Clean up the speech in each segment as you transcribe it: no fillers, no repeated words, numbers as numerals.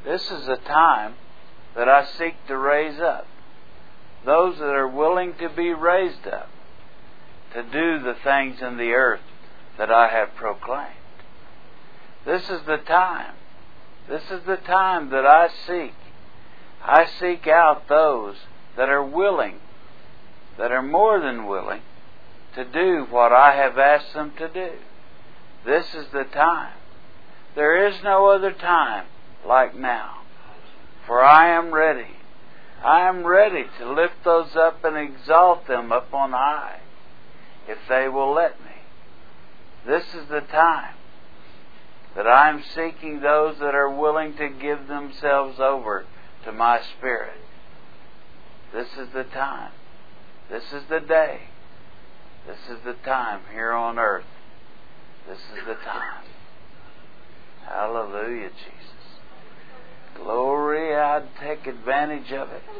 This is a time that I seek to raise up those that are willing to be raised up to do the things in the earth that I have proclaimed. This is the time. This is the time that I seek. I seek out those that are willing, that are more than willing, to do what I have asked them to do. This is the time. There is no other time like now. For I am ready. I am ready to lift those up and exalt them up on high, if they will let me. This is the time that I am seeking those that are willing to give themselves over to my Spirit. This is the time. This is the day. This is the time here on earth. This is the time. Hallelujah, Jesus. Glory, I'd take advantage of it.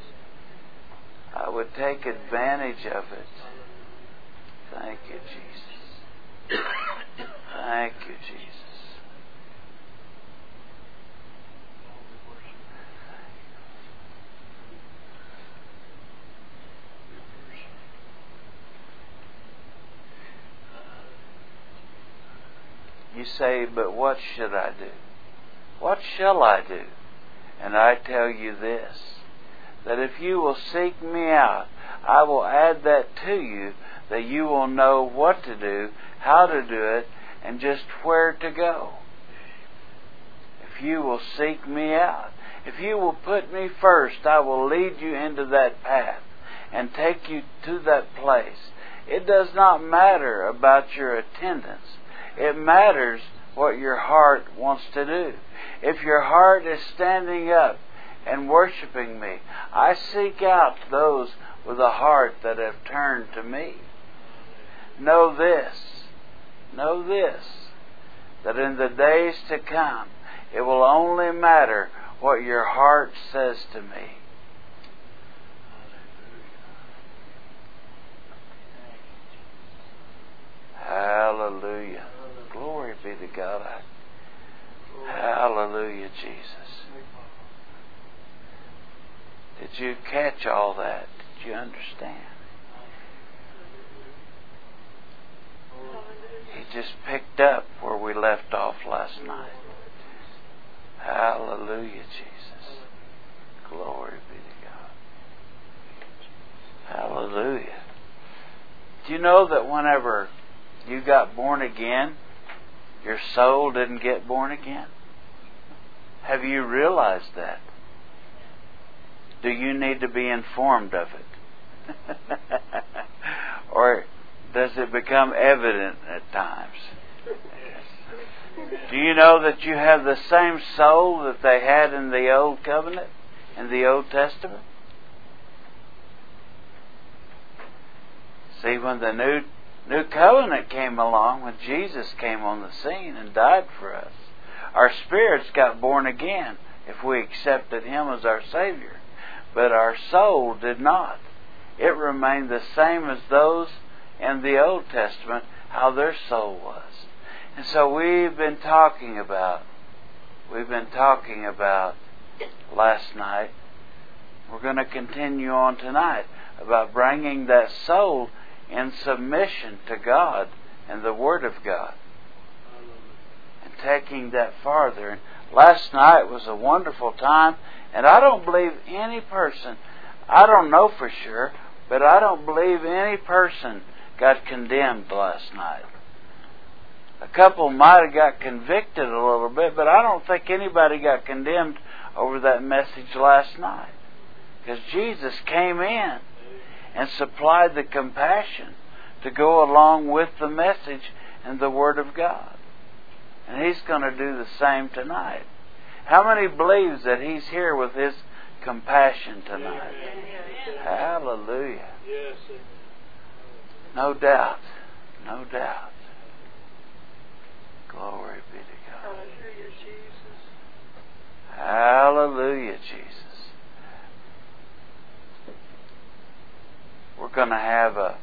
I would take advantage of it. Thank you, Jesus. Thank you, Jesus. You say, but what should I do? What shall I do? And I tell you this, that if you will seek me out, I will add that to you, that you will know what to do, how to do it, and just where to go. If you will seek me out, if you will put me first, I will lead you into that path and take you to that place. It does not matter about your attendance. It matters what your heart wants to do. If your heart is standing up and worshiping me, I seek out those with a heart that have turned to me. Know this, that in the days to come, it will only matter what your heart says to me. Hallelujah. Glory be to God. Hallelujah, Jesus. Did you catch all that? Did you understand? He just picked up where we left off last night. Hallelujah, Jesus. Glory be to God. Hallelujah. Do you know that whenever you got born again, your soul didn't get born again? Have you realized that? Do you need to be informed of it? Or does it become evident at times? Do you know that you have the same soul that they had in the Old Covenant, in the Old Testament? See, when the New Covenant came along, when Jesus came on the scene and died for us, our spirits got born again if we accepted Him as our Savior. But our soul did not. It remained the same as those in the Old Testament, how their soul was. And so we've been talking about last night, we're going to continue on tonight, about bringing that soul in submission to God and the Word of God, and taking that farther. And last night was a wonderful time, and I don't believe any person, I don't know for sure, but I don't believe any person got condemned last night. A couple might have got convicted a little bit, but I don't think anybody got condemned over that message last night. Because Jesus came in and supplied the compassion to go along with the message and the Word of God. And He's going to do the same tonight. How many believes that He's here with His compassion tonight? Hallelujah. No doubt. No doubt. Glory be to God. Hallelujah, Jesus. We're going to have a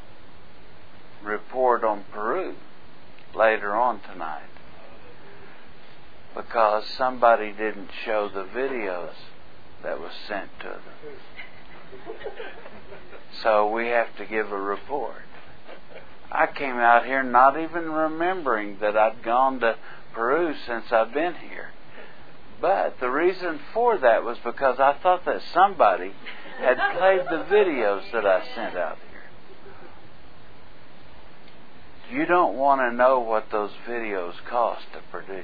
report on Peru later on tonight. because somebody didn't show the videos that was sent to them. So we have to give a report. I came out here not even remembering that I'd gone to Peru since I've been here. But the reason for that was because I thought that somebody had played the videos that I sent out here. You don't want to know what those videos cost to produce.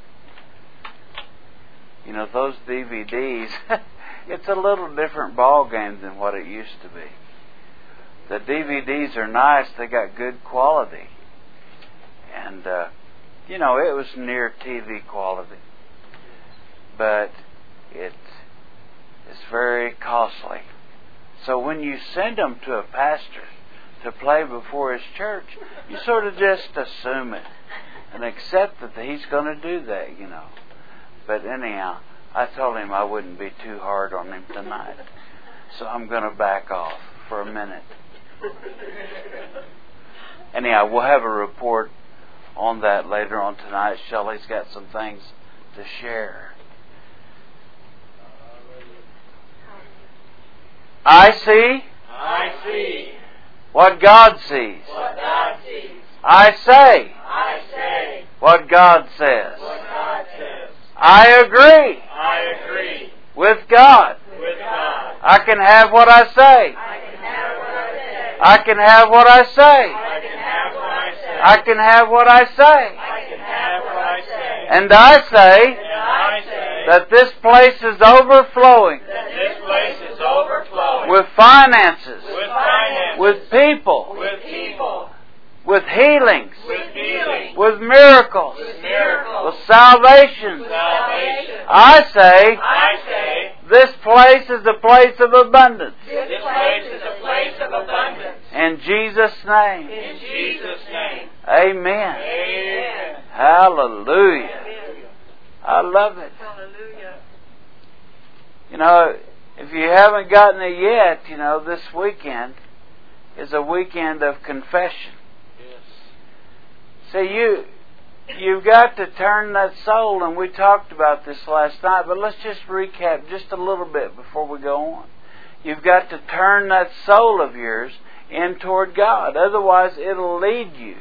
You know, those DVDs, it's a little different ball game than what it used to be. The DVDs are nice, they got good quality. And, you know, it was near TV quality. But it's very costly. So when you send them to a pastor to play before his church, you sort of just assume it and accept that he's going to do that, you know. But anyhow, I told him I wouldn't be too hard on him tonight. So I'm going to back off for a minute. Anyhow, we'll have a report on that later on tonight. Shelley's got some things to share. I see what God sees. I say what God says. I agree with God. I can have what I say. I can have what I say. I can have what I say. And I say that this place is overflowing with finances, with people, with healings, with miracles, with salvation. I say this place is a place of abundance. In Jesus' name. Amen. Hallelujah. I love it. You know, if you haven't gotten it yet, you know, this weekend is a weekend of confession. See, you've got to turn that soul, and we talked about this last night, but let's just recap just a little bit before we go on. You've got to turn that soul of yours in toward God. Otherwise, it'll lead you.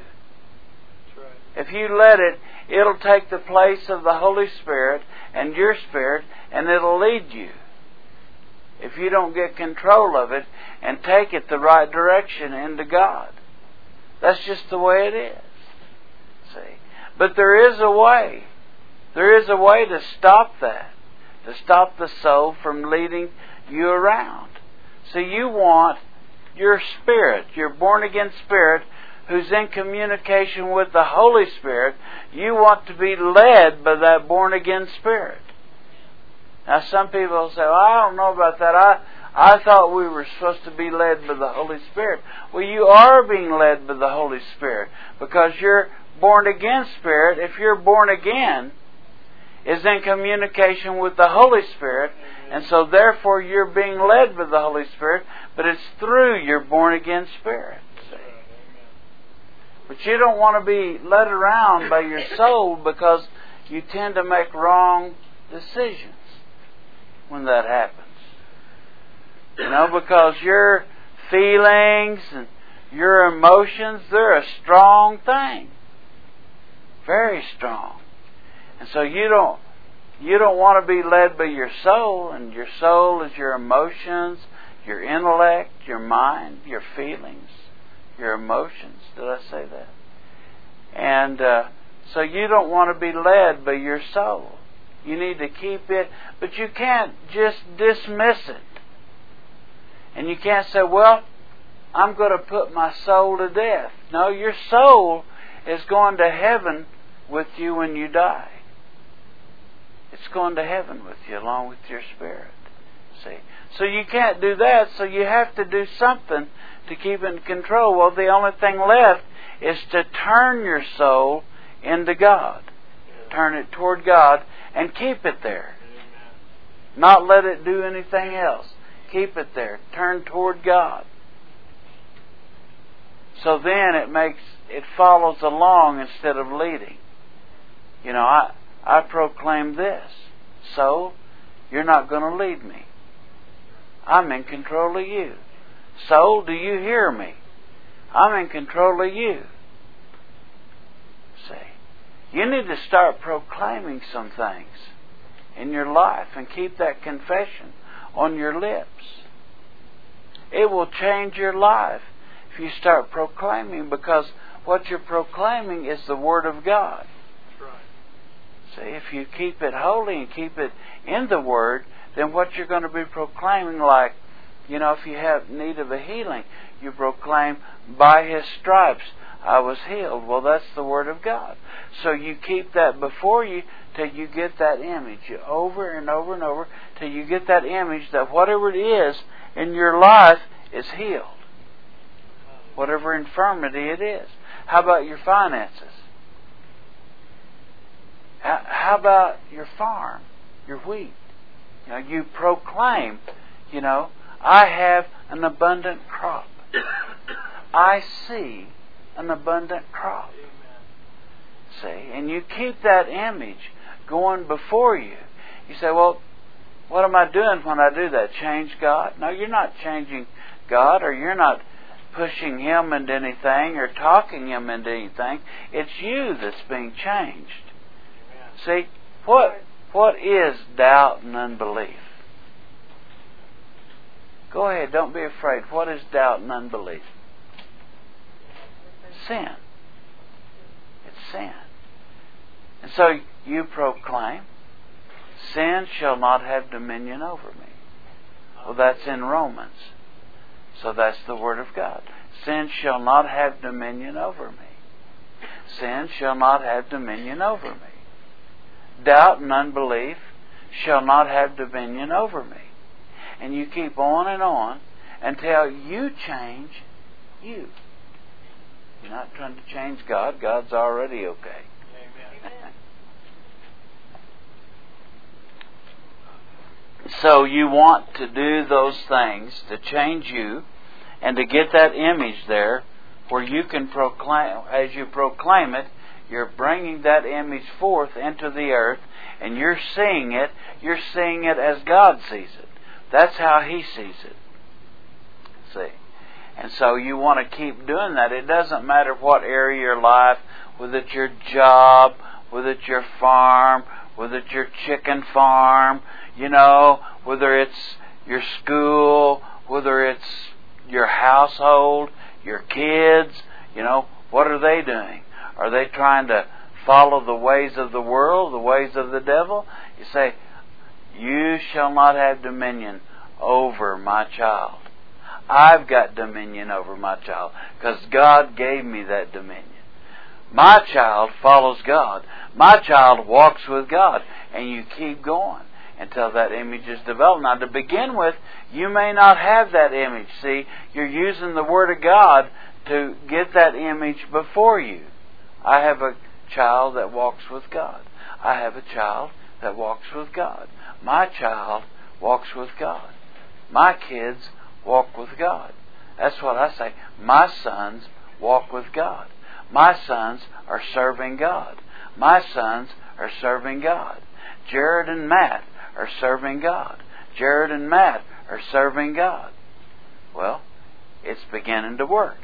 If you let it, it'll take the place of the Holy Spirit and your spirit, and it'll lead you. If you don't get control of it and take it the right direction into God. That's just the way it is. See? But there is a way. There is a way to stop that. To stop the soul from leading you around. So you want your spirit, your born-again spirit, who's in communication with the Holy Spirit, you want to be led by that born-again spirit. Now some people say, well, I don't know about that. I thought we were supposed to be led by the Holy Spirit. Well, you are being led by the Holy Spirit because your born-again spirit, if you're born again, is in communication with the Holy Spirit, and so therefore you're being led by the Holy Spirit, but it's through your born-again spirit. See? But you don't want to be led around by your soul because you tend to make wrong decisions when that happens. You know, because your feelings and your emotions, they're a strong thing. Very strong. And so you don't want to be led by your soul, and your soul is your emotions, your intellect, your mind, your feelings, your emotions. Did I say that? And so you don't want to be led by your soul. You need to keep it, but you can't just dismiss it. And you can't say, well, I'm going to put my soul to death. No, your soul is going to heaven with you when you die. It's going to heaven with you along with your spirit. See? So you can't do that, so you have to do something to keep it in control. Well, the only thing left is to turn your soul into God. Turn it toward God and keep it there. Not let it do anything else. Keep it there. Turn toward God. So then it follows along instead of leading. You know, I proclaim this. Soul, you're not going to lead me. I'm in control of you. Soul, do you hear me? I'm in control of you. See, you need to start proclaiming some things in your life and keep that confession on your lips. It will change your life if you start proclaiming, because what you're proclaiming is the Word of God. That's right. See, if you keep it holy and keep it in the Word, then what you're going to be proclaiming, like, if you have need of a healing, you proclaim, by His stripes I was healed. Well, that's the Word of God. So you keep that before you till you get that image, over and over and over, till you get that image that whatever it is in your life is healed. Whatever infirmity it is. How about your finances? How about your farm, your wheat? You proclaim, I have an abundant crop. I see an abundant crop. See, and you keep that image going before you. You say, well, what am I doing when I do that? Change God? No, you're not changing God, or you're not pushing Him into anything or talking Him into anything. It's you that's being changed. See, what is doubt and unbelief? Go ahead, don't be afraid. What is doubt and unbelief? Sin. It's sin. And so you proclaim, sin shall not have dominion over me. Well, that's in Romans. So that's the Word of God. Sin shall not have dominion over me. Sin shall not have dominion over me. Doubt and unbelief shall not have dominion over me. And you keep on until you change you. You're not trying to change God. God's already okay. Amen. So you want to do those things to change you and to get that image there where you can proclaim, as you proclaim it, you're bringing that image forth into the earth, and you're seeing it as God sees it. That's how He sees it. See? And so you want to keep doing that. It doesn't matter what area of your life, whether it's your job, whether it's your farm, whether it's your chicken farm, whether it's your school, whether it's your household, your kids, what are they doing? Are they trying to follow the ways of the world, the ways of the devil? You say, you shall not have dominion over my child. I've got dominion over my child because God gave me that dominion. My child follows God. My child walks with God. And you keep going until that image is developed. Now, to begin with, you may not have that image. See, you're using the Word of God to get that image before you. I have a child that walks with God. I have a child that walks with God. My child walks with God. My kids walk with God. That's what I say. My sons walk with God. My sons are serving God. My sons are serving God. Jared and Matt are serving God. Jared and Matt are serving God. Well, it's beginning to work.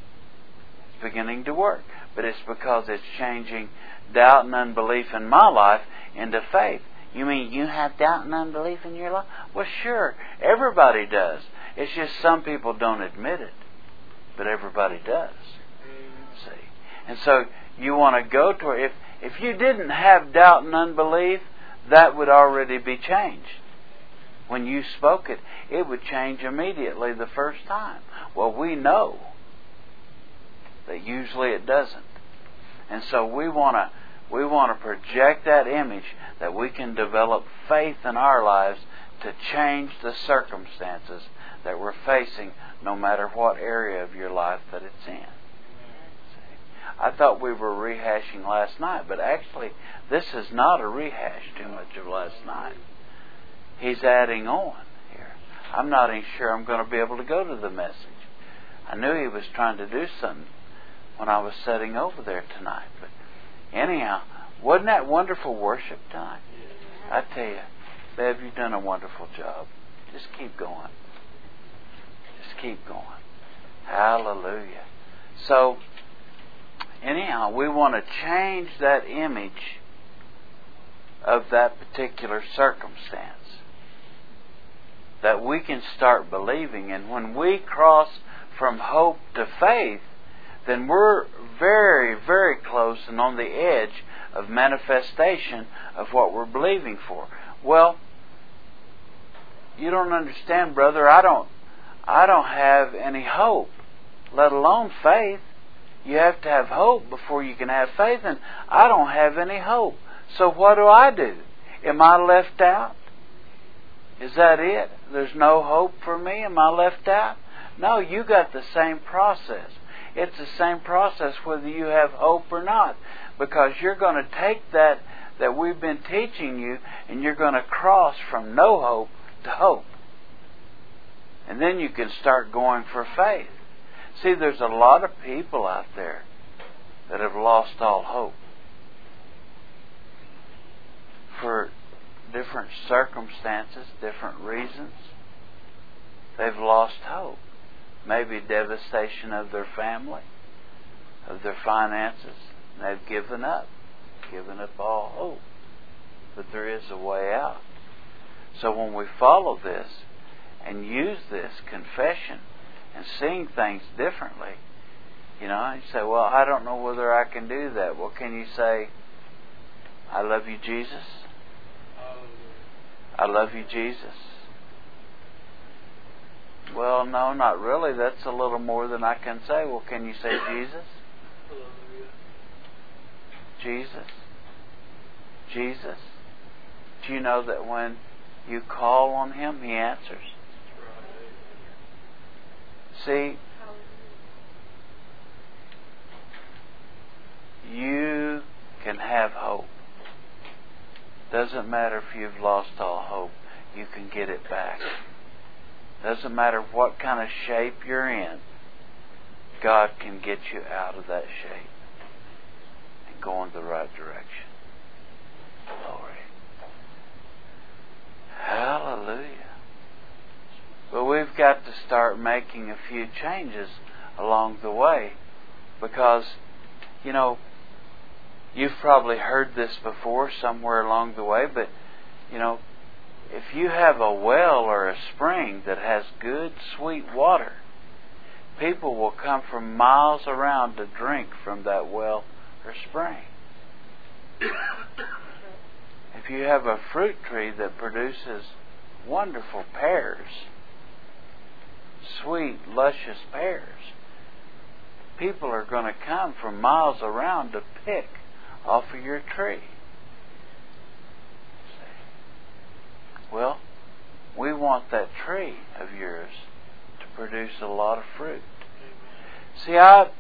It's beginning to work. But it's because it's changing doubt and unbelief in my life into faith. You mean you have doubt and unbelief in your life? Well, sure. Everybody does. It's just some people don't admit it. But everybody does. See? And so you want to go to it. If you didn't have doubt and unbelief, that would already be changed. When you spoke it, it would change immediately the first time. Well, we know that usually it doesn't. And so we want to project that image that we can develop faith in our lives to change the circumstances that we're facing, no matter what area of your life that it's in. See? I thought we were rehashing last night, but actually this is not a rehash too much of last night. He's adding on here. I'm not even sure I'm going to be able to go to the message. I knew he was trying to do something when I was sitting over there tonight. But anyhow, Wasn't that wonderful worship time? I tell you, Bev, you've done a wonderful job. Just keep going. Just keep going. Hallelujah. So, anyhow, we want to change that image of that particular circumstance. That we can start believing. And when we cross from hope to faith, then we're very, very close and on the edge of manifestation of what we're believing for. Well, you don't understand, brother. I don't have any hope, let alone faith. You have to have hope before you can have faith, and I don't have any hope. So what do? Am I left out? Is that it? There's no hope for me? Am I left out? No, you got the same process. It's the same process whether you have hope or not. Because you're going to take that we've been teaching you and you're going to cross from no hope to hope. And then you can start going for faith. See, there's a lot of people out there that have lost all hope. For different circumstances, different reasons, they've lost hope. Maybe devastation of their family, of their finances. They've given up all hope. But there is a way out. So when we follow this and use this confession and seeing things differently, you say, well, I don't know whether I can do that. Well, can you say, I love you, Jesus? I love you, Jesus. Well, no, not really. That's a little more than I can say. Well, can you say Jesus? Jesus? Jesus? Do you know that when you call on Him, He answers? See, you can have hope. Doesn't matter if you've lost all hope. You can get it back. Doesn't matter what kind of shape you're in. God can get you out of that shape and go in the right direction. Glory. Hallelujah. But we've got to start making a few changes along the way. Because, you've probably heard this before somewhere along the way, but, if you have a well or a spring that has good, sweet water, people will come from miles around to drink from that well or spring. If you have a fruit tree that produces wonderful pears, sweet, luscious pears, people are going to come from miles around to pick off of your tree. Well, we want that tree of yours to produce a lot of fruit. See,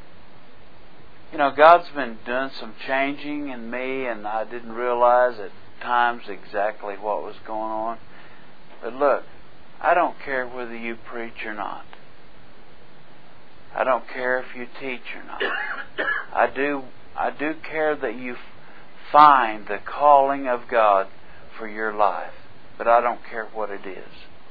God's been doing some changing in me, and I didn't realize at times exactly what was going on. But look, I don't care whether you preach or not. I don't care if you teach or not. I do care that you find the calling of God for your life. But I don't care what it is.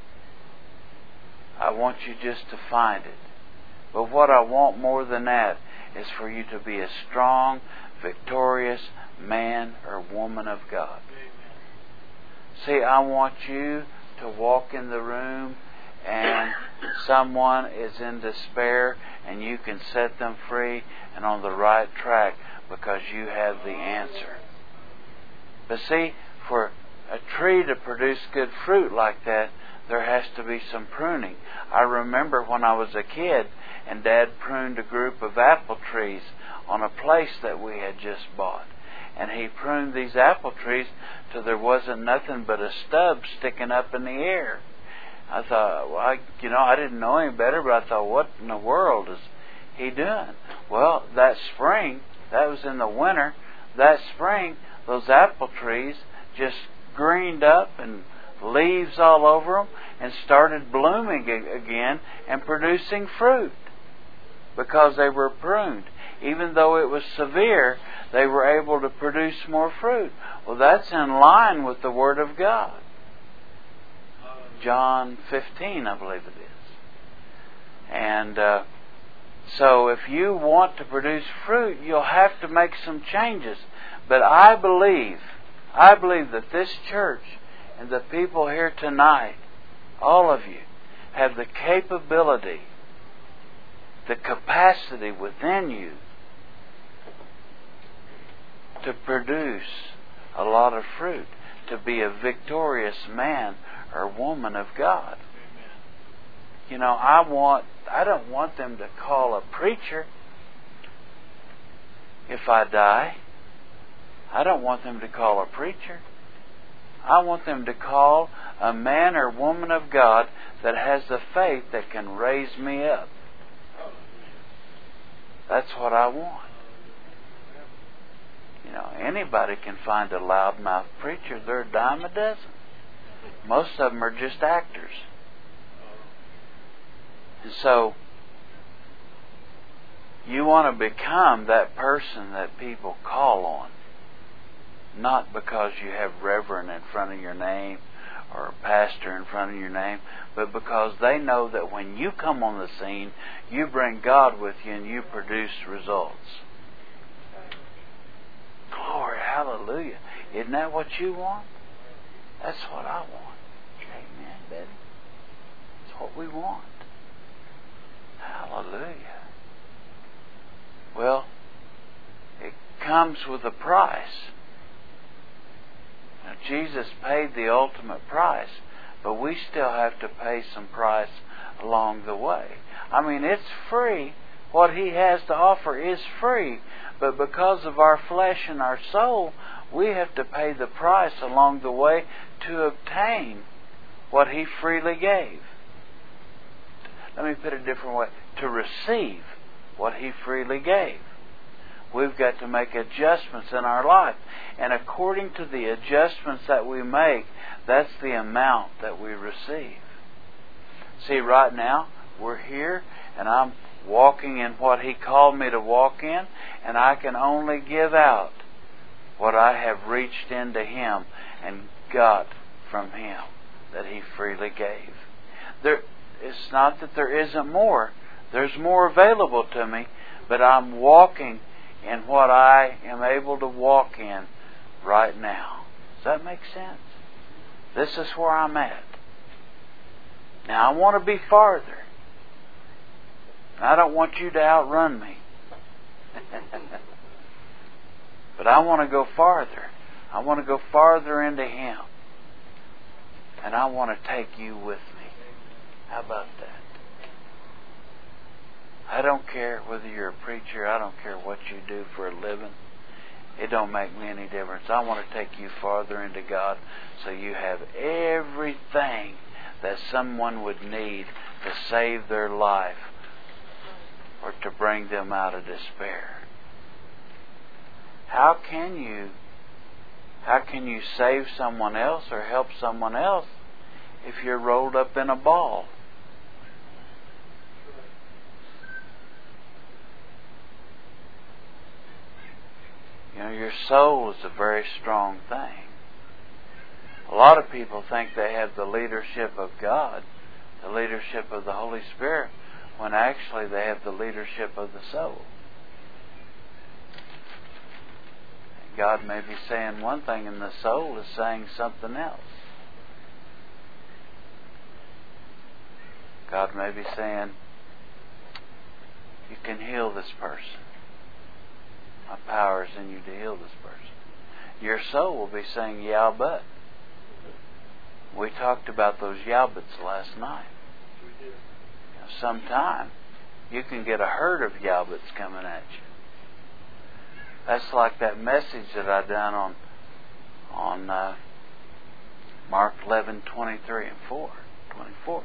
I want you just to find it. But what I want more than that is for you to be a strong, victorious man or woman of God. See, I want you to walk in the room and someone is in despair and you can set them free and on the right track because you have the answer. But see, for a tree to produce good fruit like that, there has to be some pruning. I remember when I was a kid and Dad pruned a group of apple trees on a place that we had just bought. And he pruned these apple trees till there wasn't nothing but a stub sticking up in the air. I thought, well, I didn't know any better, but I thought, what in the world is he doing? Well, that spring, that was in the winter, that spring, those apple trees just greened up and leaves all over them and started blooming again and producing fruit because they were pruned. Even though it was severe, they were able to produce more fruit. Well, that's in line with the Word of God. John 15, I believe it is. And so if you want to produce fruit, you'll have to make some changes. But I believe that this church and the people here tonight, all of you, have the capability, the capacity within you to produce a lot of fruit, to be a victorious man or woman of God. You know, I don't want them to call a preacher if I die. I don't want them to call a preacher. I want them to call a man or woman of God that has the faith that can raise me up. That's what I want. You know, anybody can find a loudmouth preacher. They're a dime a dozen. Most of them are just actors. And so, you want to become that person that people call on. Not because you have reverend in front of your name or pastor in front of your name, but because they know that when you come on the scene, you bring God with you and you produce results. Glory, hallelujah. Isn't that what you want? That's what I want. Amen, baby. That's what we want. Hallelujah. Well, it comes with a price. Now, Jesus paid the ultimate price, but we still have to pay some price along the way. I mean, it's free. What He has to offer is free, but because of our flesh and our soul, we have to pay the price along the way to obtain what He freely gave. Let me put it a different way. To receive what He freely gave. We've got to make adjustments in our life. And according to the adjustments that we make, that's the amount that we receive. See, right now, we're here, and I'm walking in what He called me to walk in, and I can only give out what I have reached into Him and got from Him that He freely gave. It's not that there isn't more. There's more available to me, but I'm walking in what I am able to walk in right now. Does that make sense? This is where I'm at. Now, I want to be farther. I don't want you to outrun me. But I want to go farther. I want to go farther into Him. And I want to take you with me. How about that? I don't care whether you're a preacher. I don't care what you do for a living. It don't make me any difference. I want to take you farther into God so you have everything that someone would need to save their life or to bring them out of despair. How can you save someone else or help someone else if you're rolled up in a ball? You know, your soul is a very strong thing. A lot of people think they have the leadership of God, the leadership of the Holy Spirit, when actually they have the leadership of the soul. God may be saying one thing and the soul is saying something else. God may be saying, you can heal this person. My power is in you to heal this person. Your soul will be saying, yeah, but. We talked about those yeah buts last night. Sometime you can get a herd of yeah buts coming at you. That's like that message that I done on Mark 11:23 and 24.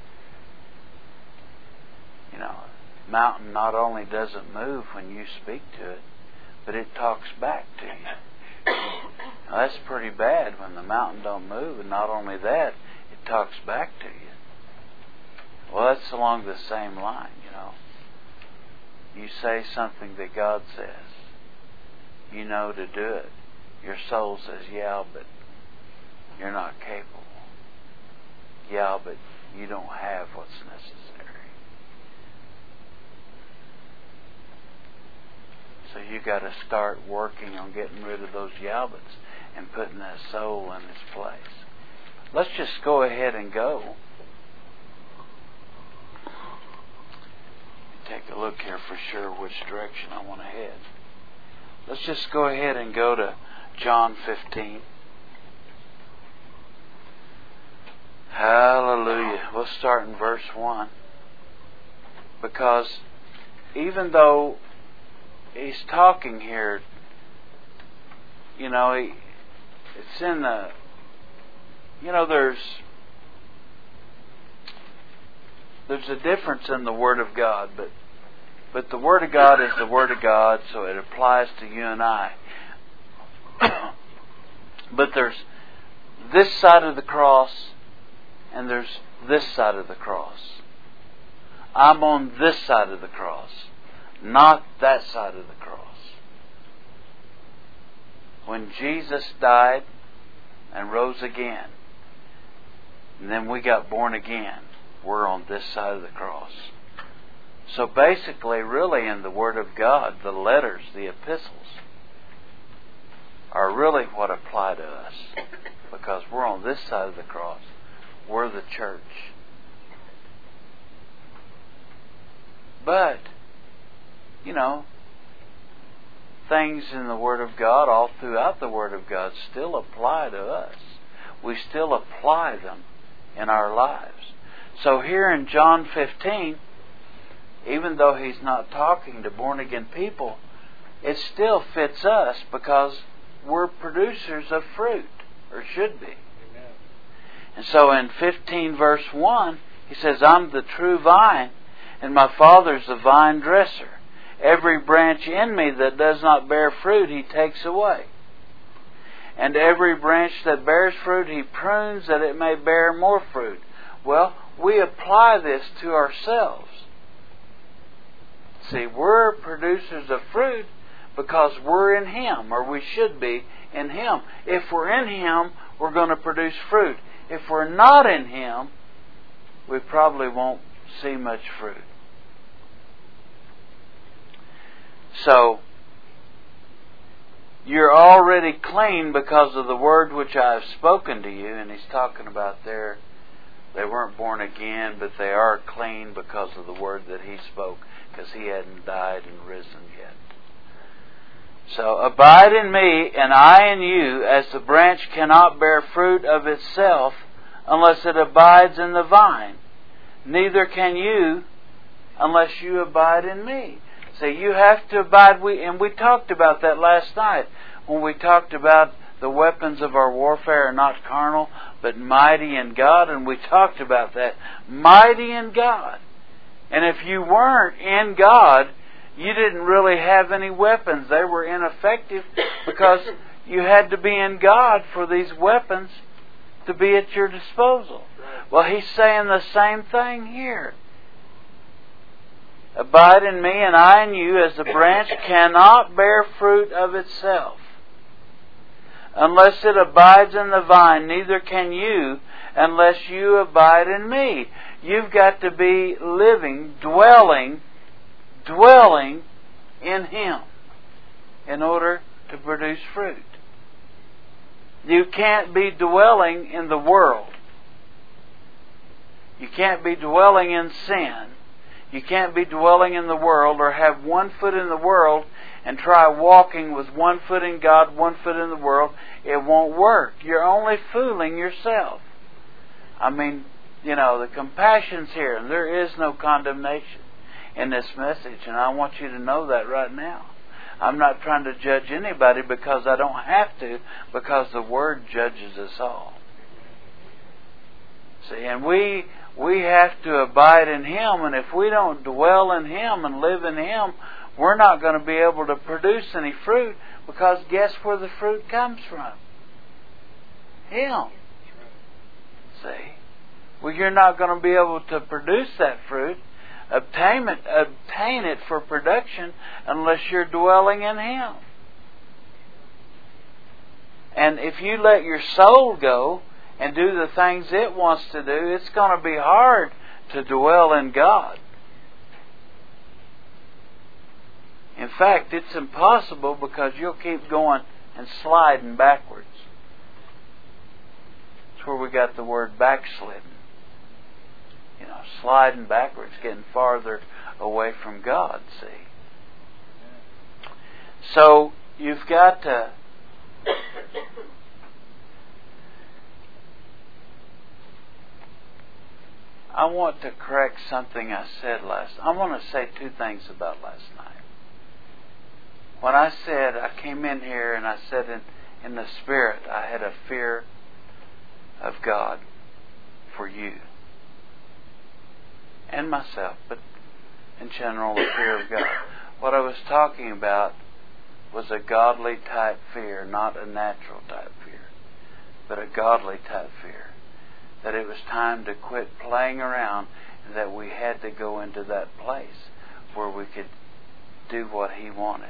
You know, mountain not only doesn't move when you speak to it, but it talks back to you. Now, that's pretty bad when the mountain don't move, and not only that, it talks back to you. Well, that's along the same line, you know. You say something that God says. you know to do it. Your soul says, yeah, but you're not capable. Yeah, but you don't have what's necessary. So you got to start working on getting rid of those yeah buts and putting that soul in its place. Let's just go ahead and go. Take a look here for sure which direction I want to head. Let's just go ahead and go to John 15. Hallelujah. We'll start in verse 1. Because even though he's talking here, you know, it's in the, you know, there's a difference in the Word of God, but the Word of God is the Word of God, so it applies to you and I. But there's this side of the cross, and there's this side of the cross. I'm on this side of the cross, not that side of the cross. When Jesus died and rose again, and then we got born again, we're on this side of the cross. So basically, really in the Word of God, the letters, the epistles, are really what apply to us. Because we're on this side of the cross. We're the church. But, you know, things in the Word of God, all throughout the Word of God, still apply to us. We still apply them in our lives. So here in John 15, even though he's not talking to born-again people, it still fits us because we're producers of fruit, or should be. Amen. And so in 15 verse 1, he says, I'm the true vine, and my Father's the vine dresser. Every branch in me that does not bear fruit, He takes away. And every branch that bears fruit, He prunes that it may bear more fruit. Well, we apply this to ourselves. See, we're producers of fruit because we're in Him, or we should be in Him. If we're in Him, we're going to produce fruit. If we're not in Him, we probably won't see much fruit. So, you're already clean because of the word which I have spoken to you. And he's talking about there, they weren't born again, but they are clean because of the word that he spoke, because he hadn't died and risen yet. So, abide in me, and I in you, as the branch cannot bear fruit of itself unless it abides in the vine. Neither can you unless you abide in me. So you have to abide. And we talked about that last night when we talked about the weapons of our warfare are not carnal, but mighty in God. And we talked about that. Mighty in God. And if you weren't in God, you didn't really have any weapons. They were ineffective because you had to be in God for these weapons to be at your disposal. Well, he's saying the same thing here. Abide in me, and I in you, as the branch cannot bear fruit of itself unless it abides in the vine. Neither can you unless you abide in me. You've got to be living, dwelling in Him in order to produce fruit. You can't be dwelling in the world. You can't be dwelling in sin. You can't be dwelling in the world or have one foot in the world and try walking with one foot in God, one foot in the world. It won't work. You're only fooling yourself. I mean, you know, the compassion's here, and there is no condemnation in this message, and I want you to know that right now. I'm not trying to judge anybody because I don't have to, because the Word judges us all. See, and we have to abide in Him, and if we don't dwell in Him and live in Him, we're not going to be able to produce any fruit, because guess where the fruit comes from? Him. See? Well, you're not going to be able to produce that fruit, obtain it for production, unless you're dwelling in Him. And if you let your soul go and do the things it wants to do, it's going to be hard to dwell in God. In fact, it's impossible because you'll keep going and sliding backwards. That's where we got the word backslidden. You know, sliding backwards, getting farther away from God, see. So, you've got to... I want to correct something I said I want to say two things about last night. When I said, I came in here and I said in the Spirit, I had a fear of God for you and myself, but in general, the fear of God. What I was talking about was a godly type fear, not a natural type fear, but a godly type fear. That it was time to quit playing around and that we had to go into that place where we could do what He wanted.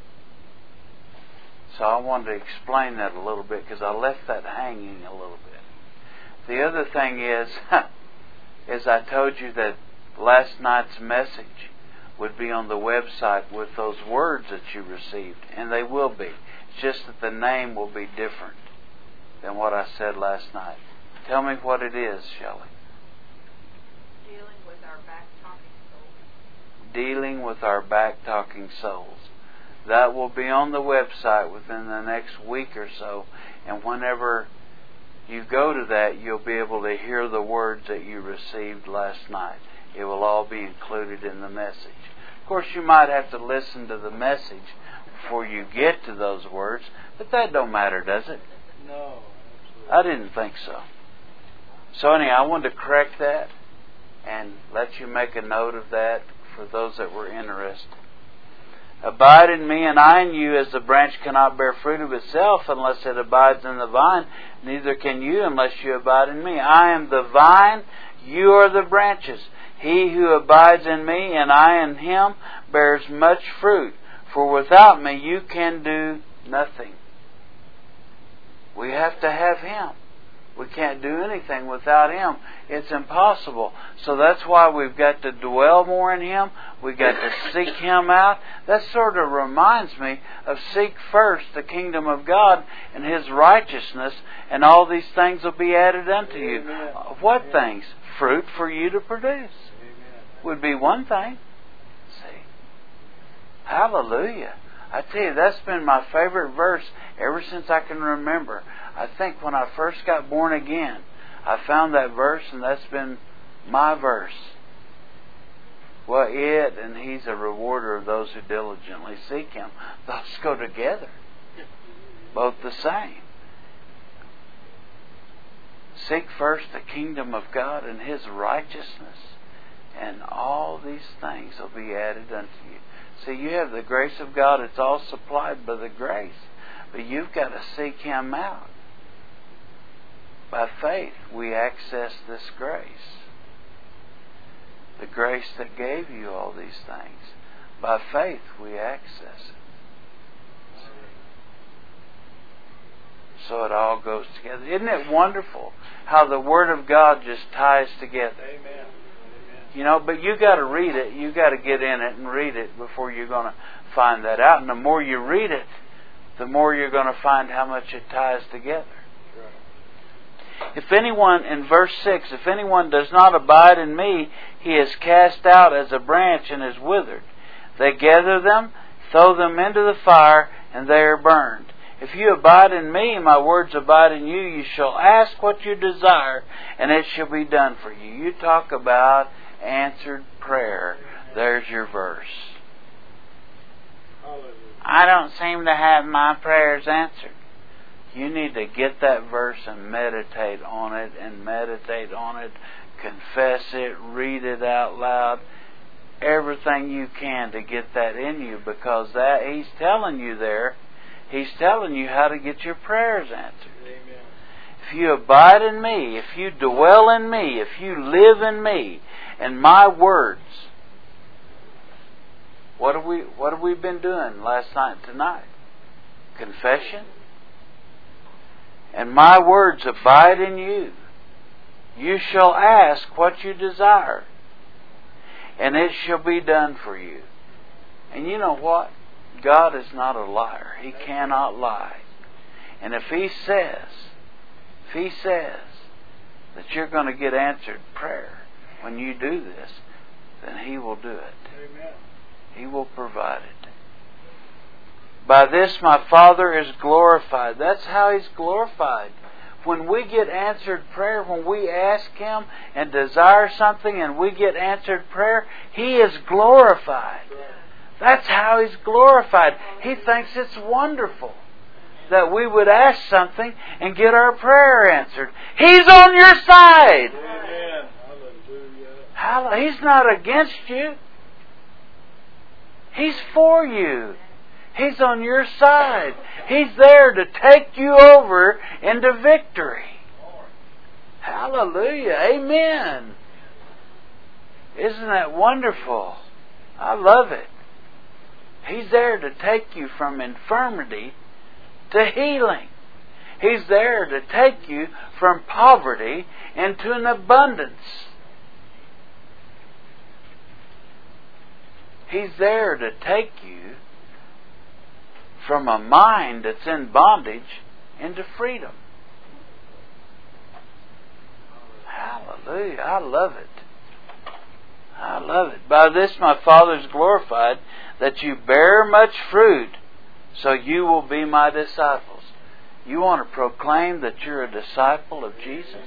So I wanted to explain that a little bit because I left that hanging a little bit. The other thing is I told you that last night's message would be on the website with those words that you received, and they will be. It's just that the name will be different than what I said last night. Tell me what it is, Shelley. Dealing with our back-talking souls. Dealing with our back-talking souls. That will be on the website within the next week or so, and whenever you go to that, you'll be able to hear the words that you received last night. It will all be included in the message. Of course, you might have to listen to the message before you get to those words, but that don't matter, does it? No. Absolutely. I didn't think so. So anyway, I wanted to correct that and let you make a note of that for those that were interested. Abide in me and I in you, as the branch cannot bear fruit of itself unless it abides in the vine, neither can you unless you abide in me. I am the vine, you are the branches. He who abides in me and I in him bears much fruit, for without me you can do nothing. We have to have Him. We can't do anything without Him. It's impossible. So that's why we've got to dwell more in Him. We've got to seek Him out. That sort of reminds me of seek first the kingdom of God and His righteousness, and all these things will be added unto you. What things? Fruit for you to produce would be one thing. See? Hallelujah. I tell you, that's been my favorite verse ever since I can remember. I think when I first got born again, I found that verse, and that's been my verse. Well, it and He's a rewarder of those who diligently seek Him. Those go together. Both the same. Seek first the kingdom of God and His righteousness, and all these things will be added unto you. See, you have the grace of God. It's all supplied by the grace. But you've got to seek Him out. By faith, we access this grace. The grace that gave you all these things. By faith, we access it. So it all goes together. Isn't it wonderful how the Word of God just ties together? Amen. You know, but you got to read it. You got to get in it and read it before you're going to find that out. And the more you read it, the more you're going to find how much it ties together. If anyone, in verse 6, if anyone does not abide in me, he is cast out as a branch and is withered. They gather them, throw them into the fire, and they are burned. If you abide in me, my words abide in you, you shall ask what you desire, and it shall be done for you. You talk about answered prayer. There's your verse. Hallelujah. I don't seem to have my prayers answered. You need to get that verse and meditate on it, confess it, read it out loud, everything you can to get that in you, because that He's telling you there, He's telling you how to get your prayers answered. Amen. If you abide in me, if you dwell in me, if you live in me, and my words, what have we been doing last night and tonight? Confession, and my words abide in you, you shall ask what you desire, and it shall be done for you. And you know what? God is not a liar. He cannot lie. And if He says that you're going to get answered prayer when you do this, then He will do it. Amen. He will provide it. By this my Father is glorified. That's how He's glorified. When we get answered prayer, when we ask Him and desire something and we get answered prayer, He is glorified. That's how He's glorified. He thinks it's wonderful that we would ask something and get our prayer answered. He's on your side. Amen. Hallelujah. He's not against you. He's for you. He's on your side. He's there to take you over into victory. Hallelujah. Amen. Isn't that wonderful? I love it. He's there to take you from infirmity to healing. He's there to take you from poverty into an abundance. He's there to take you from a mind that's in bondage into freedom. Hallelujah. I love it. I love it. By this my Father is glorified, that you bear much fruit, so you will be my disciples. You want to proclaim that you're a disciple of Jesus?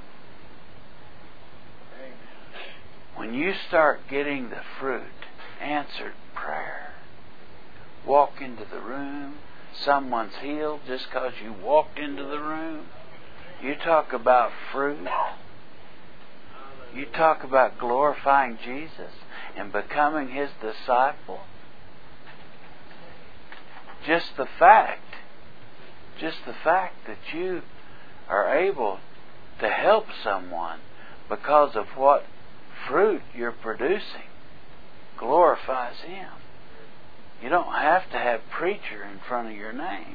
When you start getting the fruit, answered prayer, walk into the room, someone's healed just because you walked into the room. You talk about fruit. You talk about glorifying Jesus and becoming His disciple. Just the fact that you are able to help someone because of what fruit you're producing glorifies Him. You don't have to have preacher in front of your name.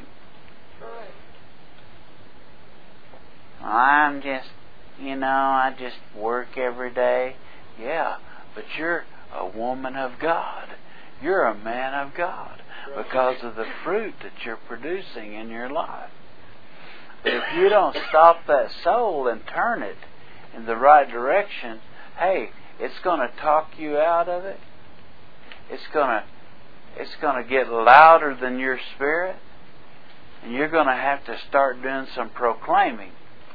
I just work every day. Yeah, but you're a woman of God. You're a man of God because of the fruit that you're producing in your life. But if you don't stop that soul and turn it in the right direction, hey, it's going to talk you out of it. It's going to get louder than your spirit, and you're going to have to start doing some proclaiming.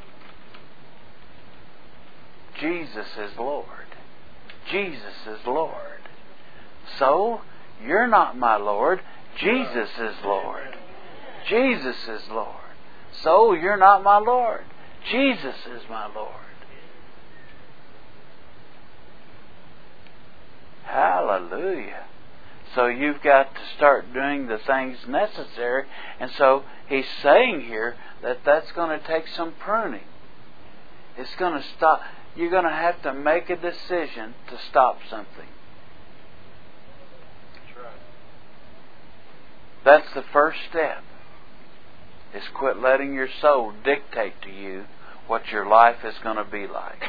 Jesus is Lord. Jesus is Lord. So, you're not my Lord. Jesus is Lord. Jesus is Lord. So, you're not my Lord. Jesus is my Lord. Hallelujah. So you've got to start doing the things necessary. And so He's saying here that that's going to take some pruning. It's going to stop. You're going to have to make a decision to stop something. That's right. That's the first step. Is quit letting your soul dictate to you what your life is going to be like.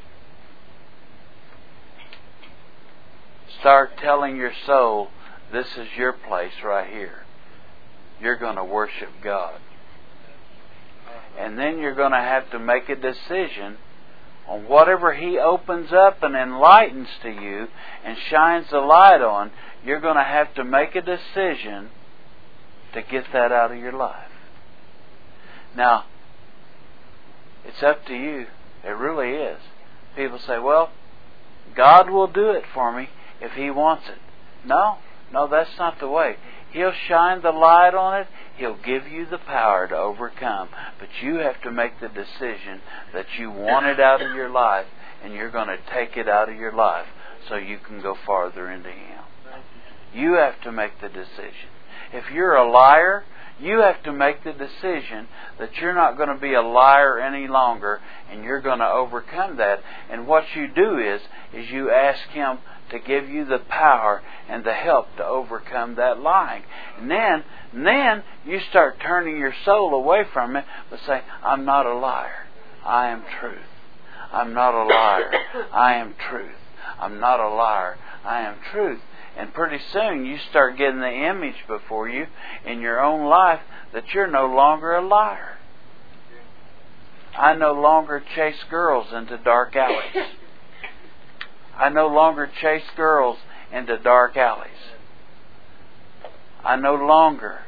Start telling your soul, this is your place right here. You're going to worship God. And then you're going to have to make a decision on whatever He opens up and enlightens to you and shines the light on. You're going to have to make a decision to get that out of your life. Now, it's up to you. It really is. People say, well, God will do it for me if He wants it. No, that's not the way. He'll shine the light on it. He'll give you the power to overcome. But you have to make the decision that you want it out of your life, and you're going to take it out of your life so you can go farther into Him. You have to make the decision. If you're a liar, you have to make the decision that you're not going to be a liar any longer, and you're going to overcome that. And what you do is you ask Him to give you the power and the help to overcome that lying. And then you start turning your soul away from it, but say, I'm not a liar. I am truth. I'm not a liar. I am truth. I'm not a liar. I am truth. And pretty soon you start getting the image before you in your own life that you're no longer a liar. I no longer chase girls into dark alleys. I no longer chase girls into dark alleys. I no longer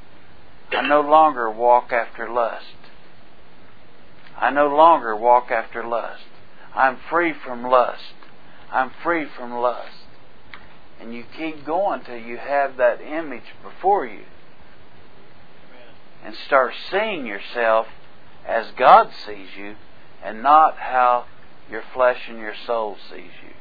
walk after lust. I no longer walk after lust. I'm free from lust. I'm free from lust. And you keep going till you have that image before you. And start seeing yourself as God sees you and not how your flesh and your soul sees you.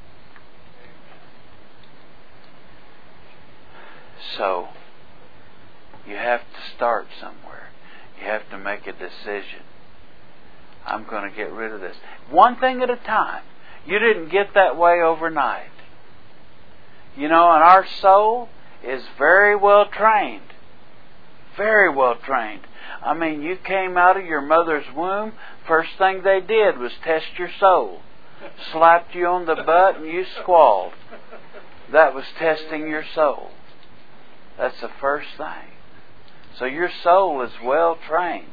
So, you have to start somewhere. You have to make a decision. I'm going to get rid of this. One thing at a time. You didn't get that way overnight. You know, and our soul is very well trained. Very well trained. I mean, you came out of your mother's womb, first thing they did was test your soul. Slapped you on the butt and you squalled. That was testing your soul. That's the first thing. So your soul is well trained.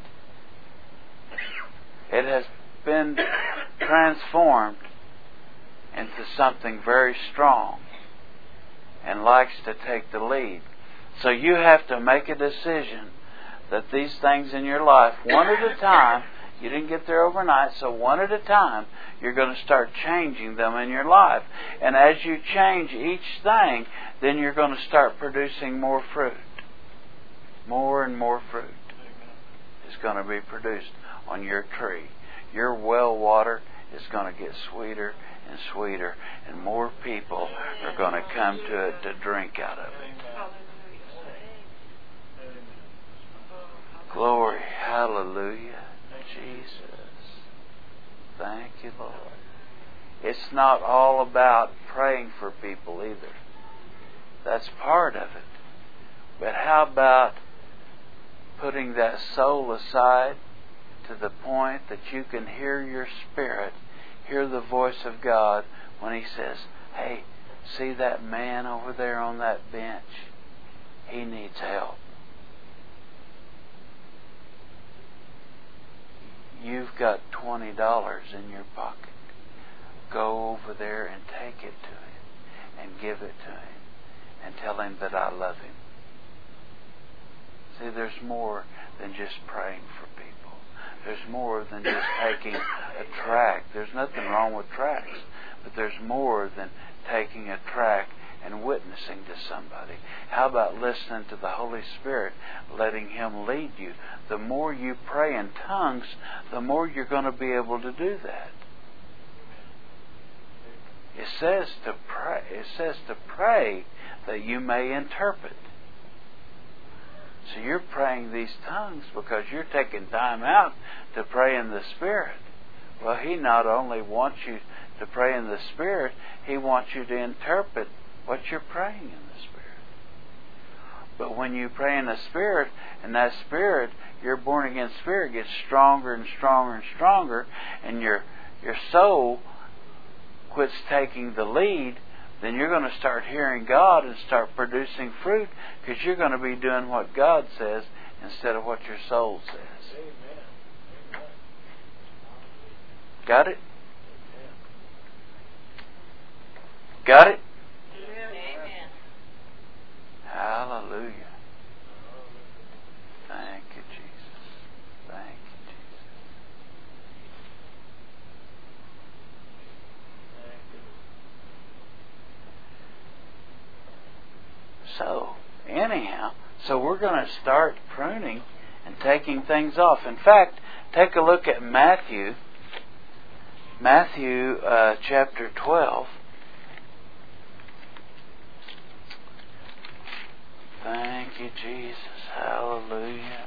It has been transformed into something very strong and likes to take the lead. So you have to make a decision that these things in your life, one at a time, you didn't get there overnight, so one at a time, you're going to start changing them in your life. And as you change each thing, then you're going to start producing more fruit. More and more fruit is going to be produced on your tree. Your well water is going to get sweeter and sweeter, and more people are going to come to it to drink out of it. Glory, hallelujah, Jesus. Thank you, Lord. It's not all about praying for people either. That's part of it. But how about putting that soul aside to the point that you can hear your spirit, hear the voice of God when He says, hey, see that man over there on that bench? He needs help. You've got $20 in your pocket. Go over there and take it to him and give it to him and tell him that I love him. See, there's more than just praying for people. There's more than just taking a tract. There's nothing wrong with tracts, but there's more than taking a tract and witnessing to somebody. How about listening to the Holy Spirit, letting Him lead you? The more you pray in tongues, the more you're going to be able to do that. It says to pray. It says to pray that you may interpret. So you're praying these tongues because you're taking time out to pray in the Spirit. Well, He not only wants you to pray in the Spirit, He wants you to interpret what you're praying in the Spirit. But when you pray in the Spirit, and that Spirit, your born again spirit, gets stronger and stronger and stronger, and your soul quits taking the lead, then you're going to start hearing God and start producing fruit, because you're going to be doing what God says instead of what your soul says. Amen. Got it? Got it? Amen. Hallelujah. Thank you, Jesus. Thank you, Jesus. So, anyhow, we're going to start pruning and taking things off. In fact, take a look at Matthew chapter 12. Thank you, Jesus. Hallelujah.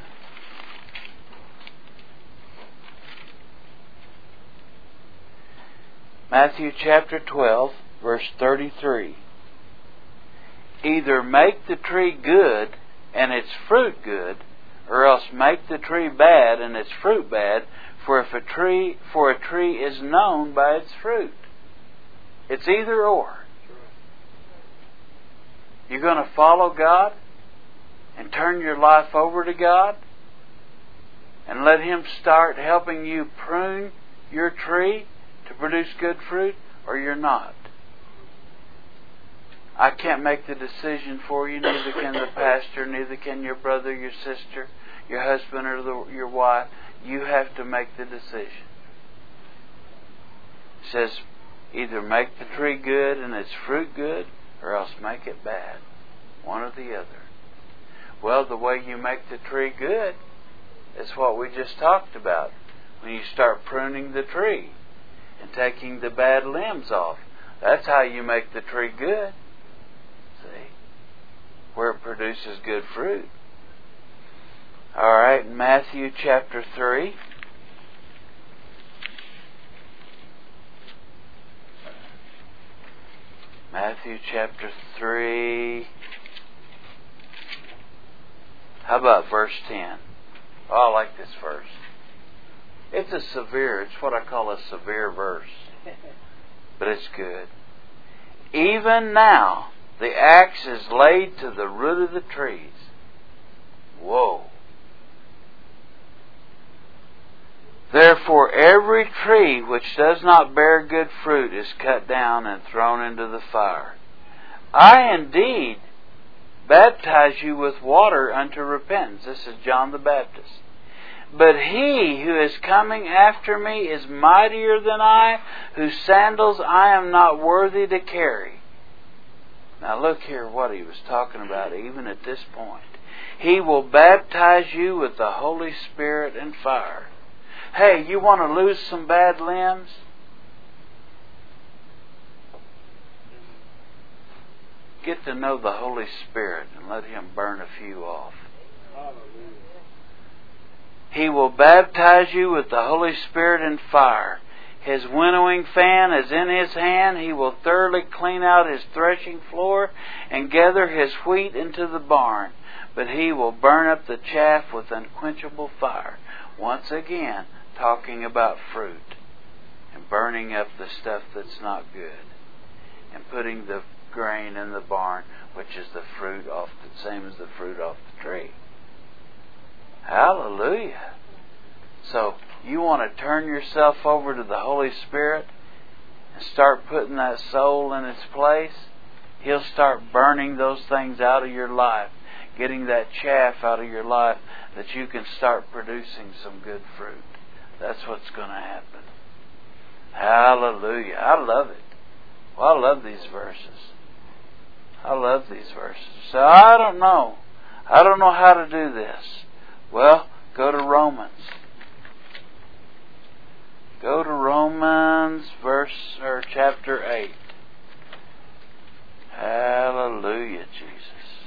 Matthew chapter 12, verse 33. Either make the tree good and its fruit good, or else make the tree bad and its fruit bad, for a tree is known by its fruit. It's either or. You're going to follow God and turn your life over to God and let Him start helping you prune your tree to produce good fruit, or you're not. I can't make the decision for you, neither can the pastor, neither can your brother, your sister, your husband, or your wife. You have to make the decision. It says, either make the tree good and its fruit good, or else make it bad. One or the other. Well, the way you make the tree good is what we just talked about. When you start pruning the tree and taking the bad limbs off. That's how you make the tree good. See? Where it produces good fruit. Alright, Matthew chapter 3. Matthew chapter 3. How about verse 10? Oh, I like this verse. It's what I call a severe verse. But it's good. Even now, the axe is laid to the root of the trees. Whoa. Therefore, every tree which does not bear good fruit is cut down and thrown into the fire. I indeed baptize you with water unto repentance. This is John the Baptist. But he who is coming after me is mightier than I, whose sandals I am not worthy to carry. Now look here what he was talking about even at this point. He will baptize you with the Holy Spirit and fire. Hey, you want to lose some bad limbs? Get to know the Holy Spirit and let Him burn a few off. He will baptize you with the Holy Spirit and fire. His winnowing fan is in His hand. He will thoroughly clean out His threshing floor and gather His wheat into the barn. But He will burn up the chaff with unquenchable fire. Once again, talking about fruit and burning up the stuff that's not good and putting the grain in the barn, which is the fruit off the same as the fruit off the tree. Hallelujah. So you want to turn yourself over to the Holy Spirit and start putting that soul in its place. He'll start burning those things out of your life, getting that chaff out of your life, that you can start producing some good fruit. That's what's going to happen. Hallelujah. I love it. Well, I love these verses. I love these verses. So I don't know how to do this. Well, go to Romans. Go to Romans chapter 8. Hallelujah, Jesus.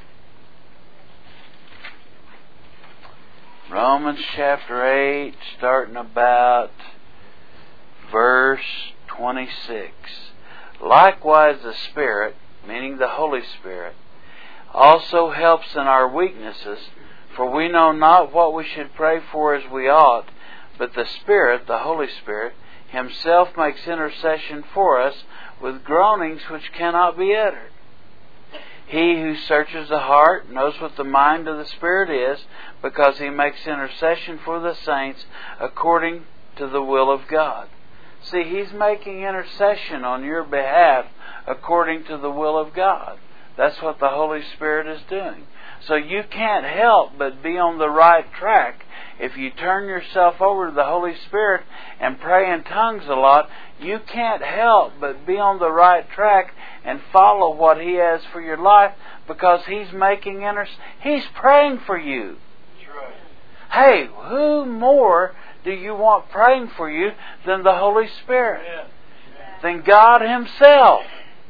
Romans chapter 8, starting about verse 26. Likewise the Spirit, meaning the Holy Spirit, also helps in our weaknesses, for we know not what we should pray for as we ought, but the Spirit, the Holy Spirit, Himself makes intercession for us with groanings which cannot be uttered. He who searches the heart knows what the mind of the Spirit is, because He makes intercession for the saints according to the will of God. See, He's making intercession on your behalf according to the will of God. That's what the Holy Spirit is doing. So you can't help but be on the right track. If you turn yourself over to the Holy Spirit and pray in tongues a lot, you can't help but be on the right track and follow what He has for your life, because He's making He's praying for you. That's right. Hey, who more do you want praying for you than the Holy Spirit? Yeah. Than God Himself?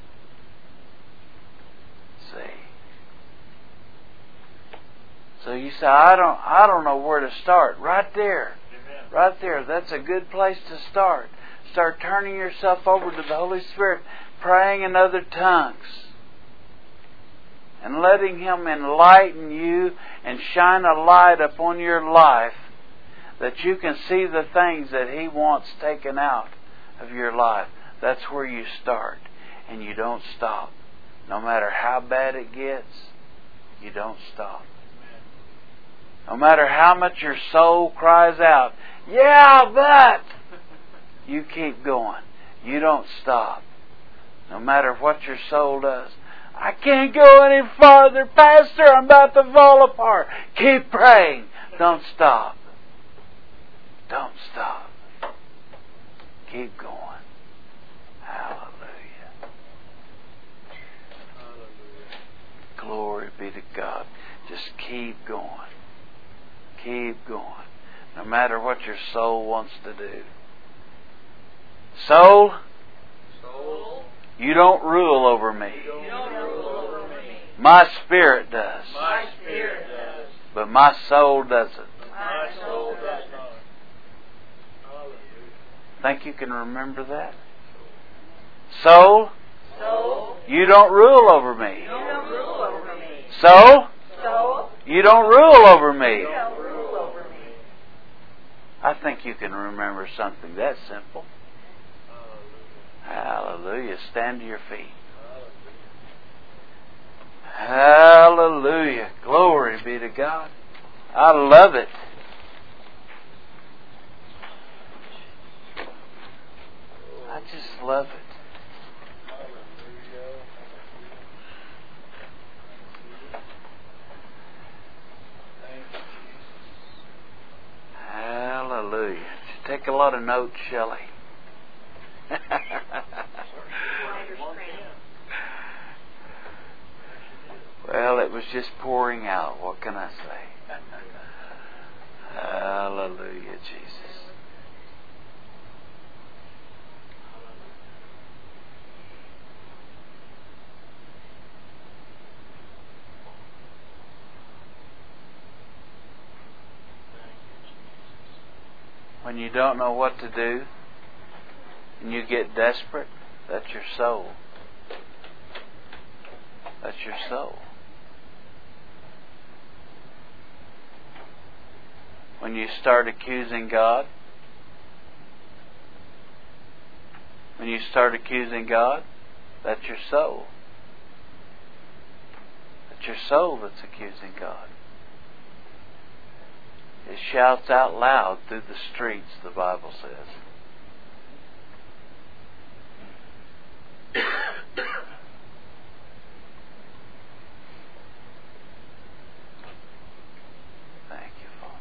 So you say, I don't know where to start. Right there. Amen. Right there. That's a good place to start. Start turning yourself over to the Holy Spirit. praying in other tongues and letting Him enlighten you and shine a light upon your life that you can see the things that He wants taken out of your life. That's where you start, and you don't stop. No matter how bad it gets, you don't stop. No matter how much your soul cries out, yeah, but you keep going. You don't stop. No matter what your soul does. I can't go any farther, Pastor. I'm about to fall apart. Keep praying. Don't stop. Don't stop. Keep going. Hallelujah. Glory be to God. Just keep going. Keep going. No matter what your soul wants to do. Soul, you don't rule over me. My spirit does. But my soul doesn't. Think you can remember that? Soul, you don't rule over me. Soul, you don't rule over me. I think you can remember something that simple. Hallelujah. Stand to your feet. Hallelujah. Glory be to God. I love it. I just love it. Hallelujah. Take a lot of notes, Shelley. Well, it was just pouring out. What can I say? Hallelujah, Jesus. When you don't know what to do and you get desperate, that's your soul. That's your soul. When you start accusing God, that's your soul. That's your soul that's accusing God. It shouts out loud through the streets, the Bible says. Thank you, Father.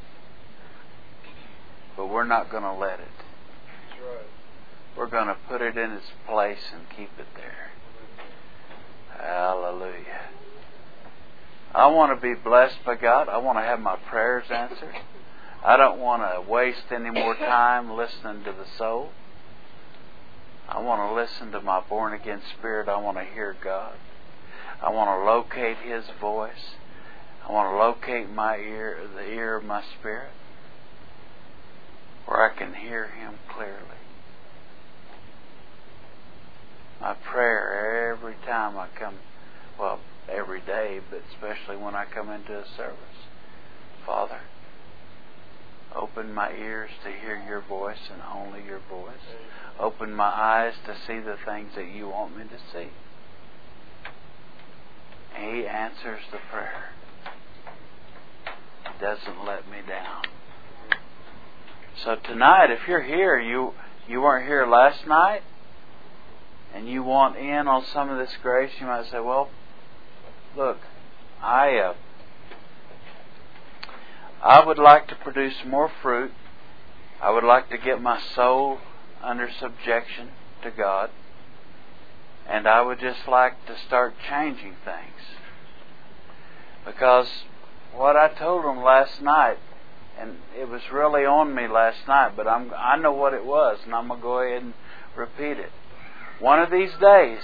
But we're not going to let it. That's right. We're going to put it in its place and keep it there. Hallelujah. I want to be blessed by God. I want to have my prayers answered. I don't want to waste any more time listening to the soul. I want to listen to my born-again spirit. I want to hear God. I want to locate His voice. I want to locate my ear, the ear of my spirit, where I can hear Him clearly. My prayer every time I come, well, every day, but especially when I come into a service. Father, open my ears to hear Your voice and only Your voice. Open my eyes to see the things that You want me to see. And He answers the prayer. He doesn't let me down. So tonight, if you're here, you weren't here last night, and you want in on some of this grace, you might say, well, look, I would like to produce more fruit. I would like to get my soul under subjection to God. And I would just like to start changing things. Because what I told them last night, and it was really on me last night, but I know what it was, and I'm going to go ahead and repeat it. One of these days,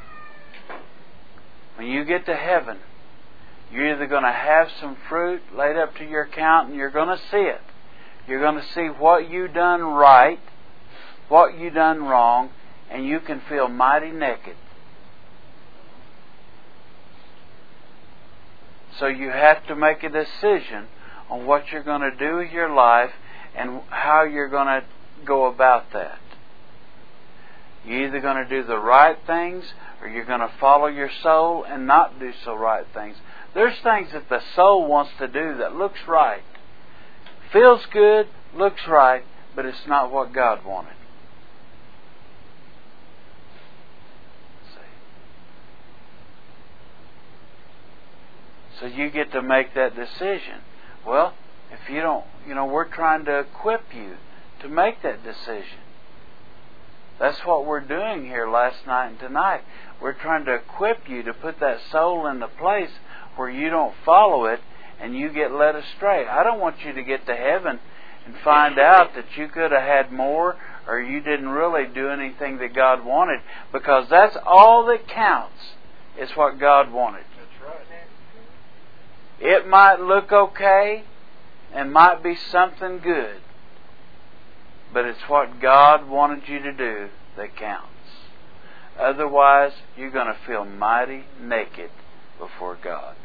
when you get to heaven, you're either going to have some fruit laid up to your account, and you're going to see it. You're going to see what you done right, what you done wrong, and you can feel mighty naked. So you have to make a decision on what you're going to do with your life and how you're going to go about that. You're either going to do the right things or you're going to follow your soul and not do so right things. There's things that the soul wants to do that looks right. Feels good, looks right, but it's not what God wanted. So you get to make that decision. Well, if you don't, we're trying to equip you to make that decision. That's what we're doing here last night and tonight. We're trying to equip you to put that soul in the place where you don't follow it and you get led astray. I don't want you to get to heaven and find out that you could have had more or you didn't really do anything that God wanted, because that's all that counts is what God wanted. It might look okay and might be something good, but it's what God wanted you to do that counts. Otherwise, you're going to feel mighty naked before God.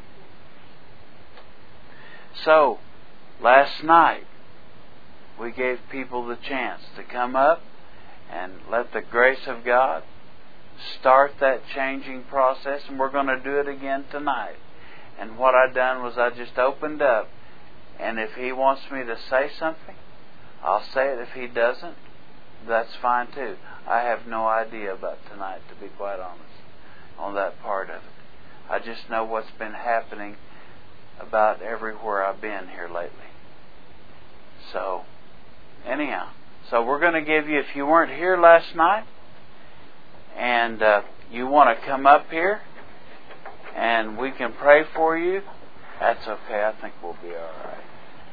So, last night, we gave people the chance to come up and let the grace of God start that changing process, and we're going to do it again tonight. And what I done was I just opened up, and if He wants me to say something, I'll say it. If He doesn't, that's fine too. I have no idea about tonight, to be quite honest, on that part of it. I just know what's been happening about everywhere I've been here lately. So, anyhow, so we're going to give you, if you weren't here last night, and you want to come up here, and we can pray for you, that's okay. I think we'll be all right.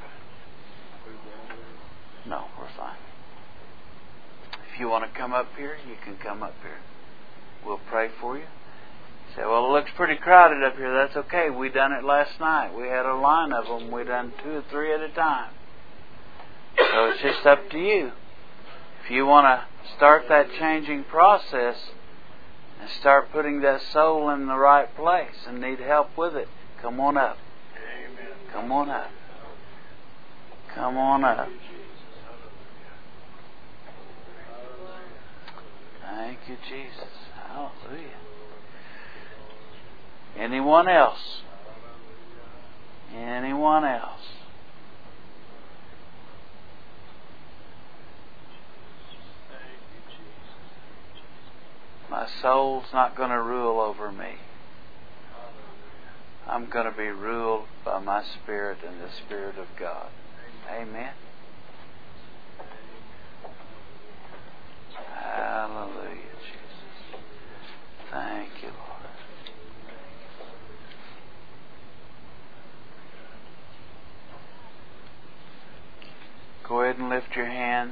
No, we're fine. If you want to come up here, you can come up here. We'll pray for you. Say, well, it looks pretty crowded up here. That's okay. We done it last night. We had a line of them. We done 2 or 3 at a time. So it's just up to you. If you want to start that changing process and start putting that soul in the right place and need help with it, come on up. Amen. Come on up. Come on up. Thank you, Jesus. Hallelujah. Anyone else? Anyone else? My soul's not going to rule over me. I'm going to be ruled by my Spirit and the Spirit of God. Amen. Hallelujah, Jesus. Thank you, Lord. Go ahead and lift your hands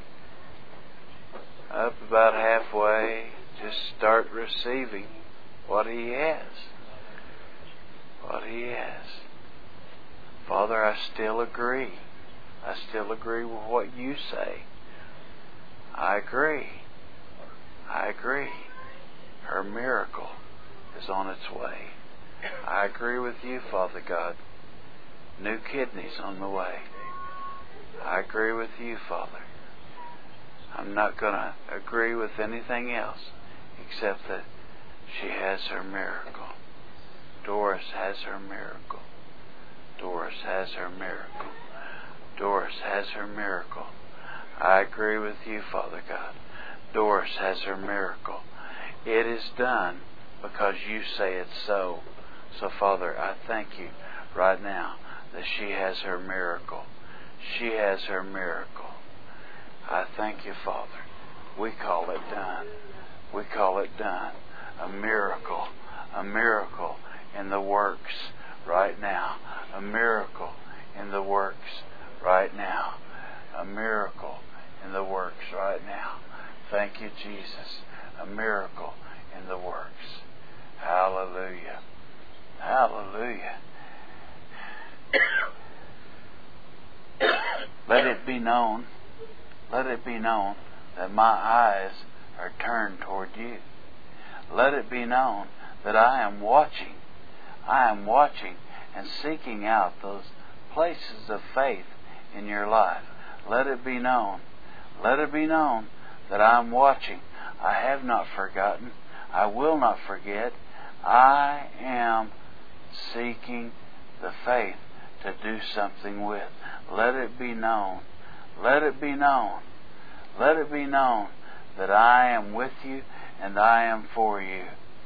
up about halfway. Just start receiving what He has. What He has. Father, I still agree. I still agree with what you say. I agree. I agree. Her miracle is on its way. I agree with you, Father God. New kidneys on the way. I agree with you, Father. I'm not going to agree with anything else except that she has her miracle. Doris has her miracle. Doris has her miracle. Doris has her miracle. I agree with you, Father God. Doris has her miracle. It is done because you say it's so. So, Father, I thank you right now that she has her miracle. She has her miracle. I thank you, Father. We call it done. We call it done. A miracle. A miracle in the works right now. A miracle in the works right now. A miracle in the works right now. Thank you, Jesus. A miracle in the works. Hallelujah. Hallelujah. Let it be known that my eyes are turned toward you. Let it be known that I am watching. I am watching and seeking out those places of faith in your life. Let it be known. Let it be known that I am watching. I have not forgotten. I will not forget. I am seeking the faith to do something with. Let it be known. Let it be known. Let it be known that I am with you and I am for you.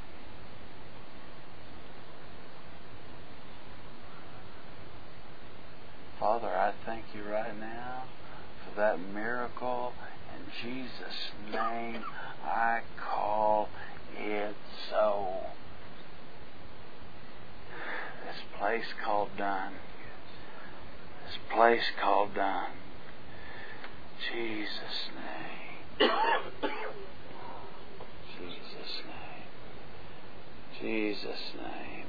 Father, I thank you right now for that miracle. In Jesus' name, I call it so. This place called done. This place called done. Jesus' name. Jesus' name. Jesus' name.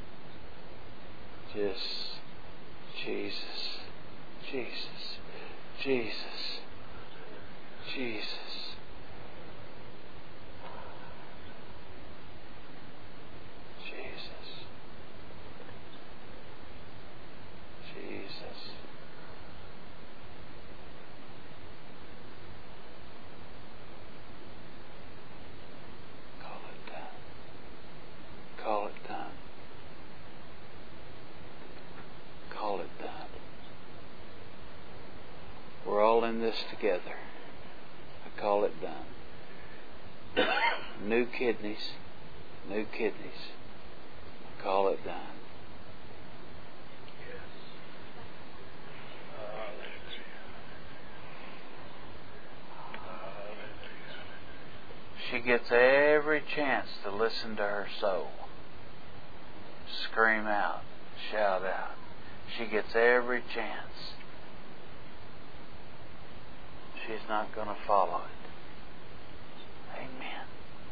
Just Jesus. Jesus. Jesus. Jesus. Jesus. Jesus. Call it done. Call it done. Call it done. We're all in this together. I call it done. New kidneys. New kidneys. I call it done. She gets every chance to listen to her soul. Scream out. Shout out. She gets every chance. She's not going to follow it. Amen.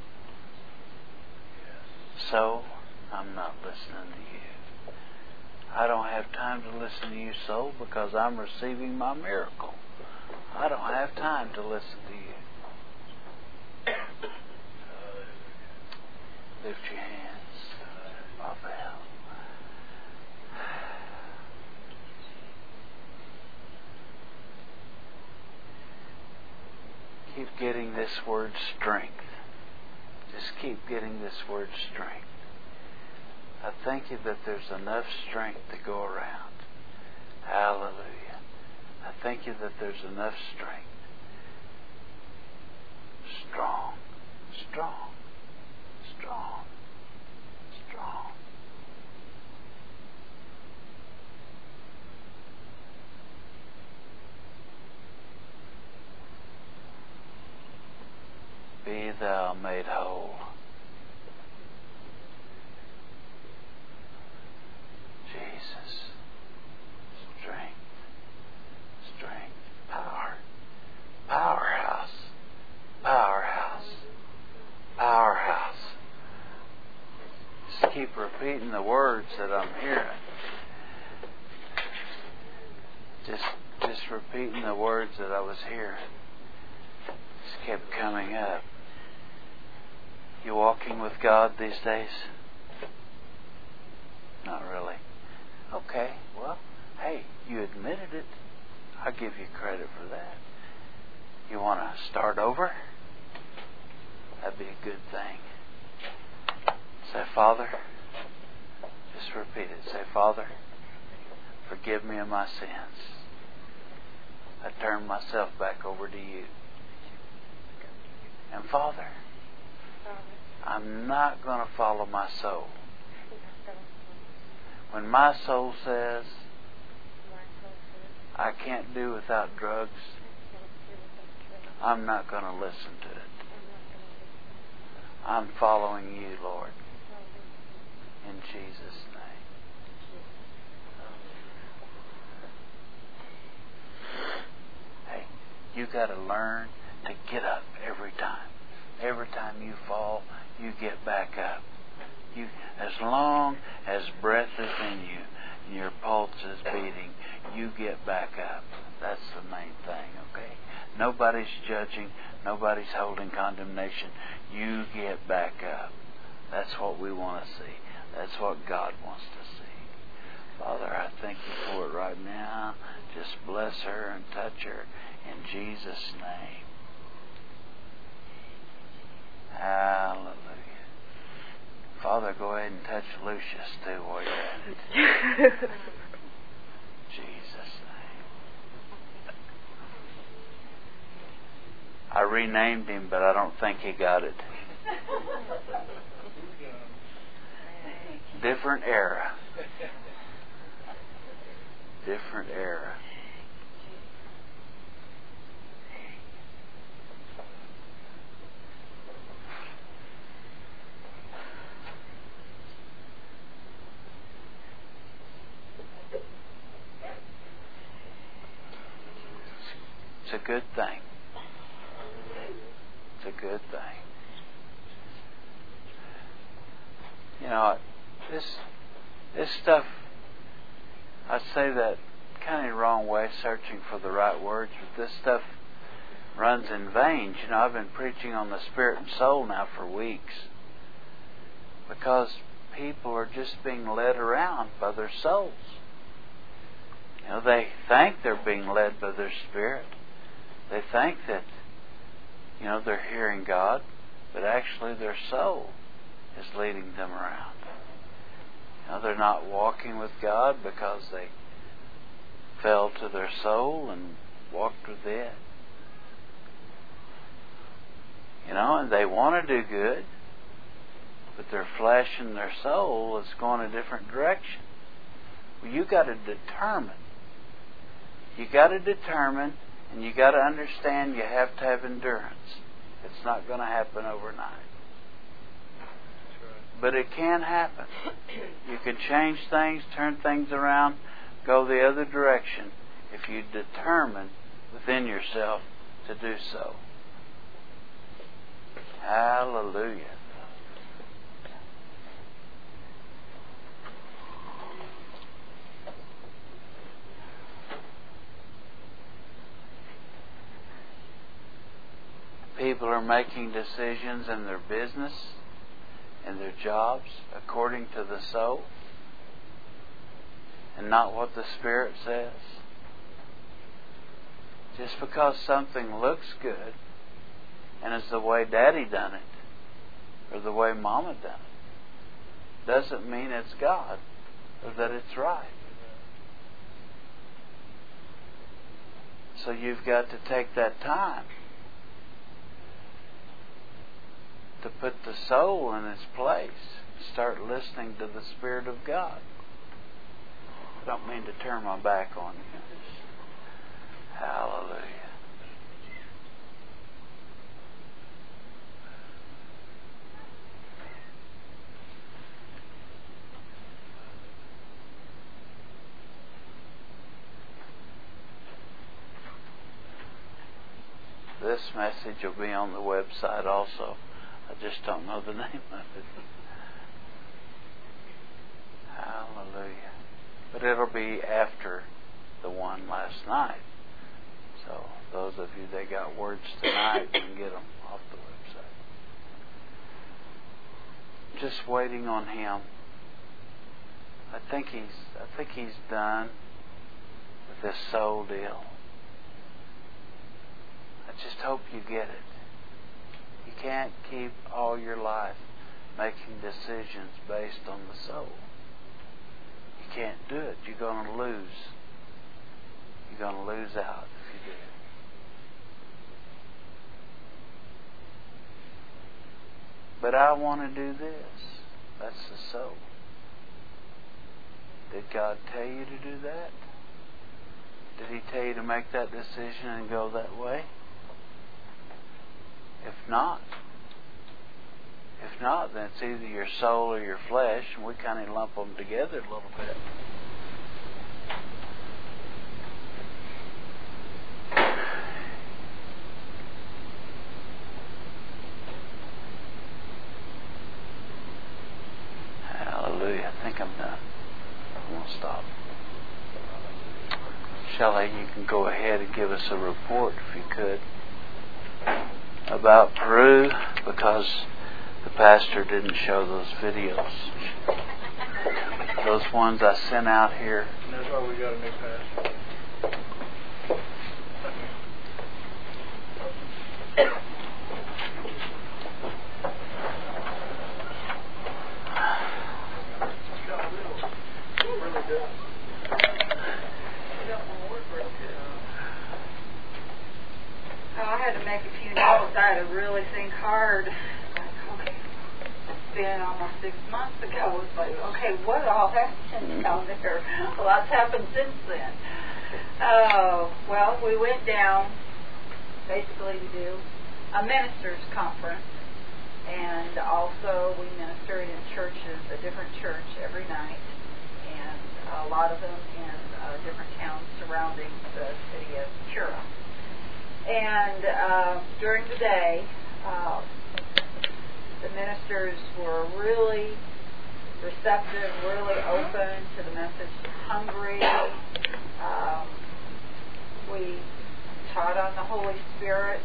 So, I'm not listening to you. I don't have time to listen to you, soul, because I'm receiving my miracle. I don't have time to listen to you. Lift your hands. Raphael. Keep getting this word strength. Just keep getting this word strength. I thank you that there's enough strength to go around. Hallelujah. I thank you that there's enough strength. Strong. Strong. Strong. Strong. Be thou made whole. Jesus. Strength. Strength. Power. Powerhouse. Powerhouse. Powerhouse. Just keep repeating the words that I'm hearing. Just repeating the words that I was hearing. Just kept coming up. You walking with God these days? Not really. Okay, well, hey, you admitted it. I'll give you credit for that. You want to start over? That'd be a good thing. Say, Father, just repeat it. Say, Father, forgive me of my sins. I turn myself back over to you. And Father, I'm not going to follow my soul. When my soul says, I can't do without drugs, I'm not going to listen to it. I'm following you, Lord. In Jesus' name. Hey, you got to learn to get up every time. Every time you fall, you get back up. You, as long as breath is in you and your pulse is beating, you get back up. That's the main thing, okay? Nobody's judging. Nobody's holding condemnation. You get back up. That's what we want to see. That's what God wants to see. Father, I thank you for it right now. Just bless her and touch her in Jesus' name. Hallelujah. Father, go ahead and touch Lucius too while you're at it. Jesus' name. I renamed him, but I don't think he got it. Different era. Different era. It's a good thing. It's a good thing. You know, this stuff, I say that kind of the wrong way, searching for the right words, but this stuff runs in veins. You know, I've been preaching on the spirit and soul now for weeks because people are just being led around by their souls. You know, they think they're being led by their spirit. They think that, you know, they're hearing God, but actually their soul is leading them around. You know, they're not walking with God because they fell to their soul and walked with it. You know, and they want to do good, but their flesh and their soul is going a different direction. Well, you got to determine. You got to determine, and you got to understand you have to have endurance. It's not going to happen overnight. But it can happen. You can change things, turn things around, go the other direction if you determine within yourself to do so. Hallelujah. People are making decisions in their business, in their jobs, according to the soul, and not what the Spirit says. Just because something looks good and is the way Daddy done it, or the way Mama done it, doesn't mean it's God or that it's right. So you've got to take that time to put the soul in its place. Start listening to the Spirit of God. I don't mean to turn my back on you. Hallelujah. This message will be on the website also. I just don't know the name of it. Hallelujah. But it'll be after the one last night. So those of you that got words tonight can get them off the website. Just waiting on Him. I think he's done with this soul deal. I just hope you get it. You can't keep all your life making decisions based on the soul. You can't do it. You're going to lose. You're going to lose out if you do. But I want to do this. That's the soul. Did God tell you to do that? Did He tell you to make that decision and go that way? If not, then it's either your soul or your flesh, and we kind of lump them together a little bit. Hallelujah. I think I'm done. I'm going to stop. Shelley, you can go ahead and give us a report if you could. about Peru because the pastor didn't show those videos. Those ones I sent out here. And that's why we got a new pastor. I had to make a few notes. I had to really think hard. Like, okay, it's been almost 6 months ago. It's like, okay, what all happened down there? A lot's happened since then. Well, we went down basically to do a ministers' conference, and also we ministered in churches, a different church every night, and a lot of them in different towns surrounding the city of Cura. And during the day, the ministers were really receptive, really open to the message, hungry. We taught on the Holy Spirit,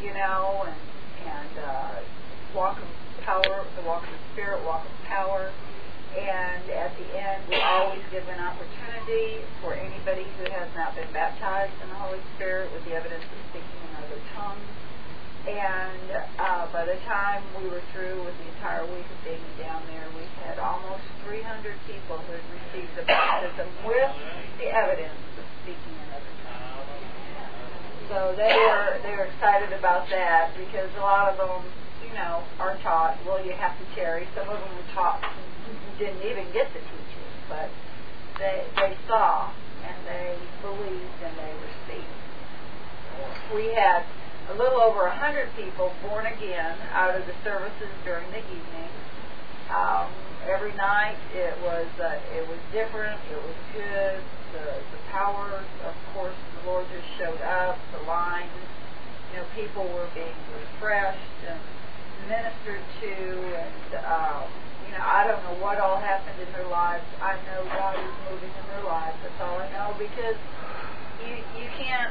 and walk of power, the walk of the Spirit, walk of power. And at the end, we always give an opportunity for anybody who has not been baptized in the Holy Spirit with the evidence of speaking in other tongues. And by the time we were through with the entire week of being down there, we had almost 300 people who had received the baptism with the evidence of speaking in other tongues. So they were excited about that because a lot of them, are taught, well, you have to tarry. Some of them were taught didn't even get the teaching, but they saw and they believed and they received. We had a little over 100 people born again out of the services during the evening. Every night it was different. It was good. The powers, of course, the Lord just showed up. The lines, people were being refreshed and ministered to, and I don't know what all happened in their lives. I know God is moving in their lives. That's all I know, because you can't,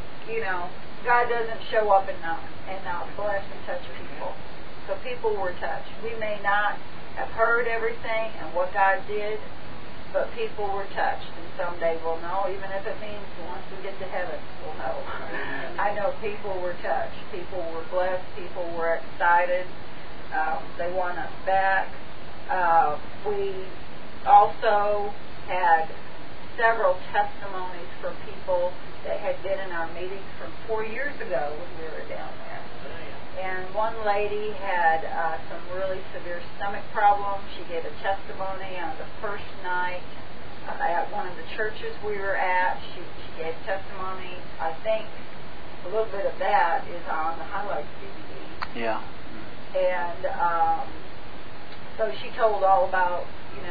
God doesn't show up and not bless and touch people. So people were touched. We may not have heard everything and what God did, but people were touched, and someday we'll know, even if it means once we get to heaven, we'll know. I know people were touched. People were blessed. People were excited. They want us back. We also had several testimonies from people that had been in our meetings from 4 years ago when we were down there. And one lady had some really severe stomach problems. She gave a testimony on the first night at one of the churches we were at. She gave testimony. I think a little bit of that is on the Highlights DVD. Yeah. And so she told all about,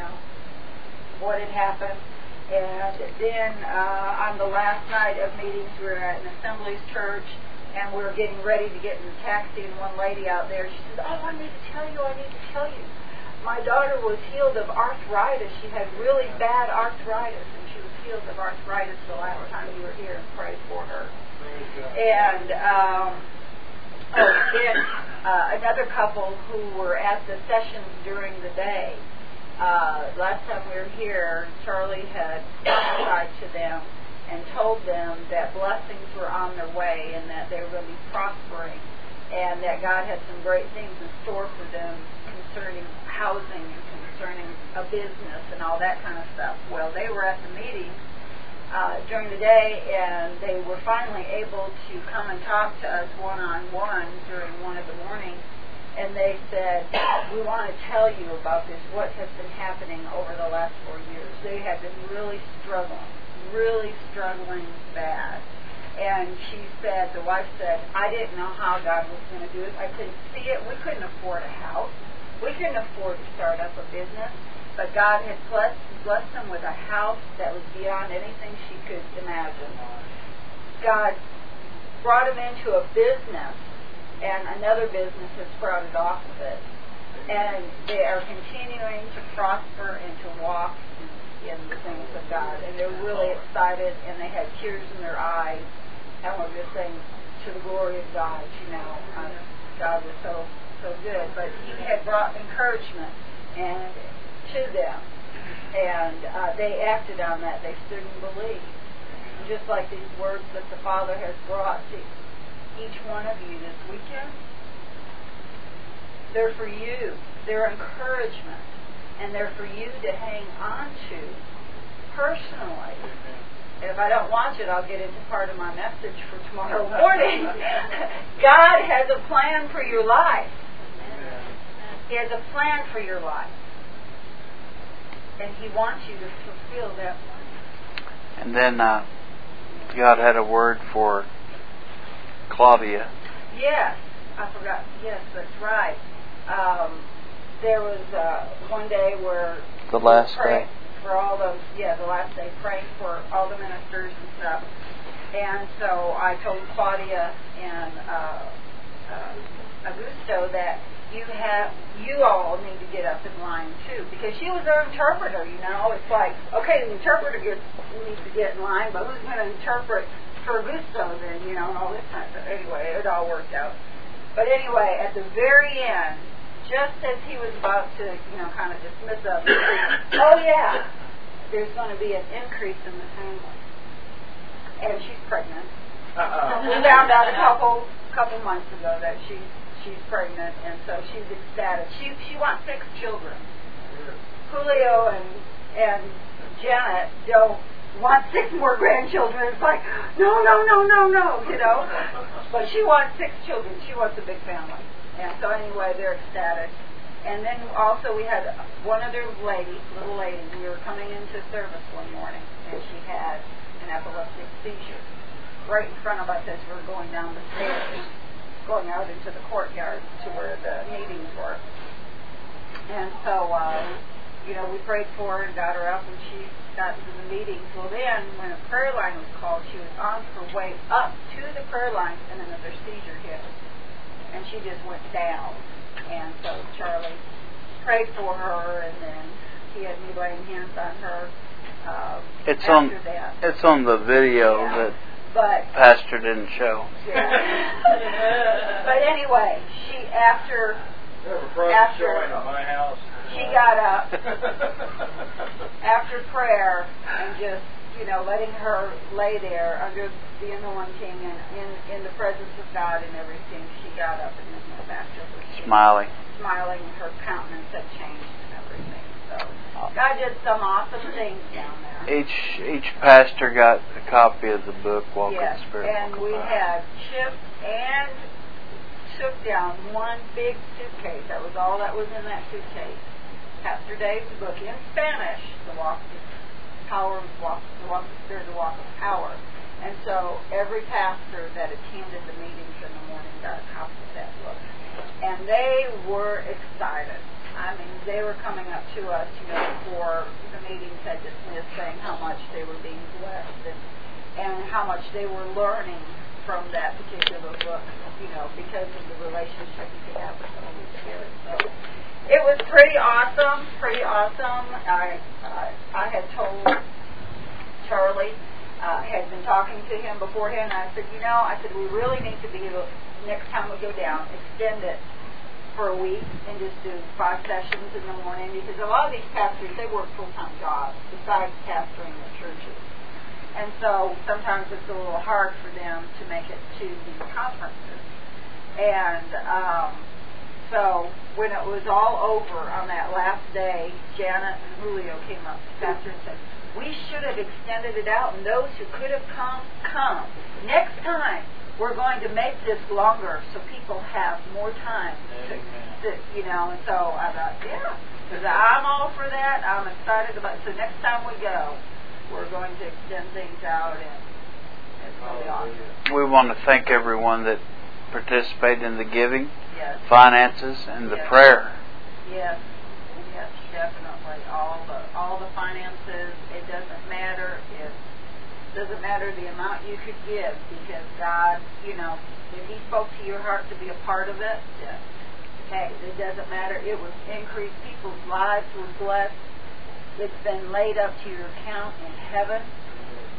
what had happened. And then on the last night of meetings, we were at an Assemblies church, and we were getting ready to get in the taxi, and one lady out there, she said, I need to tell you. My daughter was healed of arthritis. She had really bad arthritis, and she was healed of arthritis the last time you were here and prayed for her. And then another couple who were at the sessions during the day. Last time we were here, Charlie had prophesied to them and told them that blessings were on their way and that they were going to be prospering and that God had some great things in store for them concerning housing and concerning a business and all that kind of stuff. Well, they were at the meeting during the day, and they were finally able to come and talk to us one-on-one during one of the mornings, and they said, we want to tell you about this, what has been happening over the last 4 years. They had been really struggling bad. And she said, the wife said, I didn't know how God was going to do it. I couldn't see it. We couldn't afford a house. We couldn't afford to start up a business. But God had blessed them with a house that was beyond anything she could imagine. God brought them into a business, and another business has sprouted off of it. And they are continuing to prosper and to walk in the things of God. And they're really excited, and they had tears in their eyes, and were just saying, to the glory of God, God was so good. But He had brought encouragement and to them, and they acted on that. They stood and believed. And just like these words that the Father has brought to each one of you this weekend, they're for you. They're encouragement, and they're for you to hang on to personally. If I don't watch it, I'll get into part of my message for tomorrow morning. God has a plan for your life. He has a plan for your life. And He wants you to fulfill that plan. And then God had a word for Claudia. Yes, I forgot. Yes, that's right. There was one day where The last day. For all those, the last day, praying for all the ministers and stuff. And so I told Claudia and Augusto that you all need to get up in line too, because she was their interpreter. It's like, okay, the interpreter needs to get in line, but who's going to interpret for Augusto then? And all this kind of stuff. Anyway, it all worked out. But anyway, at the very end, just as he was about to, kind of dismiss us, oh yeah, there's going to be an increase in the family, and she's pregnant. We found out a couple months ago that she's pregnant, and so she's ecstatic. She wants 6 children. Julio and Janet don't want 6 more grandchildren. It's like, no, But she wants 6 children. She wants a big family. And so anyway, they're ecstatic. And then also we had one other little lady, we were coming into service one morning, and she had an epileptic seizure right in front of us as we were going down the stairs, going out into the courtyard to where the meetings were. And so, we prayed for her and got her up, and she got to the meetings. Well, then, when a prayer line was called, she was on her way up to the prayer line, and another seizure hit her. And she just went down. And so Charlie prayed for her, and then he had me laying hands on her It's after that. It's on the video that Pastor didn't show. Yeah. But anyway, after my house. She got up after prayer and just, letting her lay there under the anointing and in the presence of God and everything. She got up and then went back to her Smiling. Her countenance had changed and everything. So God did some awesome things down there. Each pastor got a copy of the book, Walk in the Spirit. And we had Chip and took down one big suitcase. That was all that was in that suitcase. Pastor Dave's book in Spanish, The Walk of Spirit, The Walk of Power. And so every pastor that attended the meetings in the morning got a copy of that book. And they were excited. I mean, they were coming up to us, before the meetings had dismissed, saying how much they were being blessed and how much they were learning from that particular book, because of the relationship they have with the Holy Spirit. So it was pretty awesome. I had told Charlie, had been talking to him beforehand, and I said, we really need to be able, next time we go down, extend it for a week and just do 5 sessions in the morning, because a lot of these pastors, they work full-time jobs besides pastoring the churches. And so sometimes it's a little hard for them to make it to these conferences. And so when it was all over on that last day, Janet and Julio came up to the pastor and said, we should have extended it out, and those who could have come. Next time, we're going to make this longer so people have more time to and so I thought, because I'm all for that. I'm excited about it. So next time we go, we're going to extend things out, and it's really awesome. We want to thank everyone that participated in the giving, finances, and the prayer. Yes, definitely. All the finances. It doesn't matter the amount you could give, because God, if He spoke to your heart to be a part of it, hey, it doesn't matter. It was increased. People's lives were blessed. It's been laid up to your account in heaven.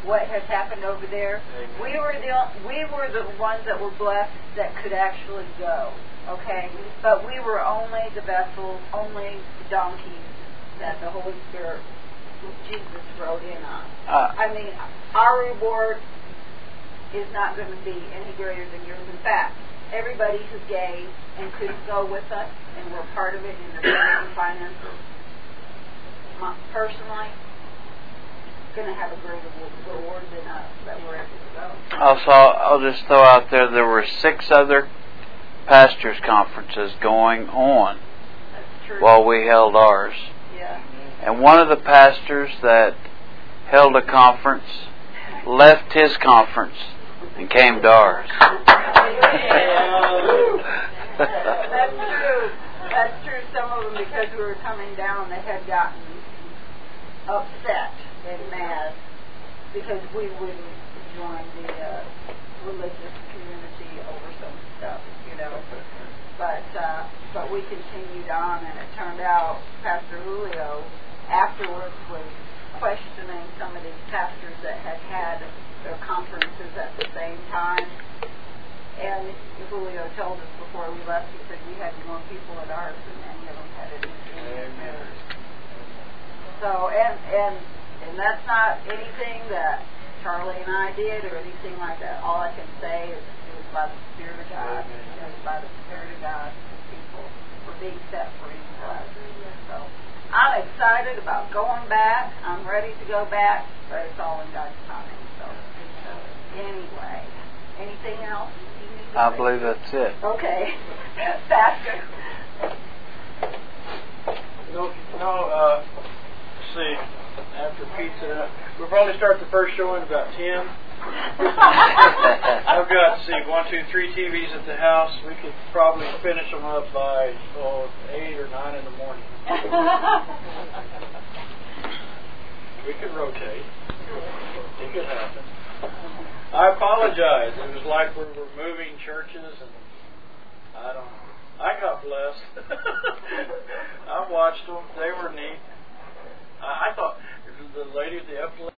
what has happened over there. We were the ones that were blessed that could actually go. Okay, but we were only the vessels, only the donkeys that the Holy Spirit, Jesus, rode in on. I mean, our reward is not going to be any greater than yours. In fact, everybody who gave and couldn't go with us and were part of it in their finances, personally, going to have a greater reward than us that we're able to go. Also, I'll just throw out there were 6 other pastors' conferences going on while we held ours. Yeah. And one of the pastors that held a conference left his conference and came to ours. That's true. That's true. Some of them, because we were coming down, they had gotten upset and mad because we wouldn't join the religious community over some stuff, you know. But we continued on, and it turned out Pastor Julio afterwards was questioning some of these pastors that had their conferences at the same time. And Julio told us before we left, he said we had more people at ours than any of them had at theirs. So, and that's not anything that Charlie and I did or anything like that. All I can say is it was by the Spirit of God. It was by the Spirit of God that people were being set free from us. So, I'm excited about going back. I'm ready to go back, but it's all in God's timing. So anyway, anything else? I believe that's it. Okay. Pastor. Let's see. After pizza, we'll probably start the first show in about 10. I've got, 1, 2, 3 TVs at the house. We could probably finish them up by 8 or 9 in the morning. We could rotate. It could happen. I apologize. It was like we were moving churches, and I don't know. I got blessed. I watched them. They were neat. I thought the lady at the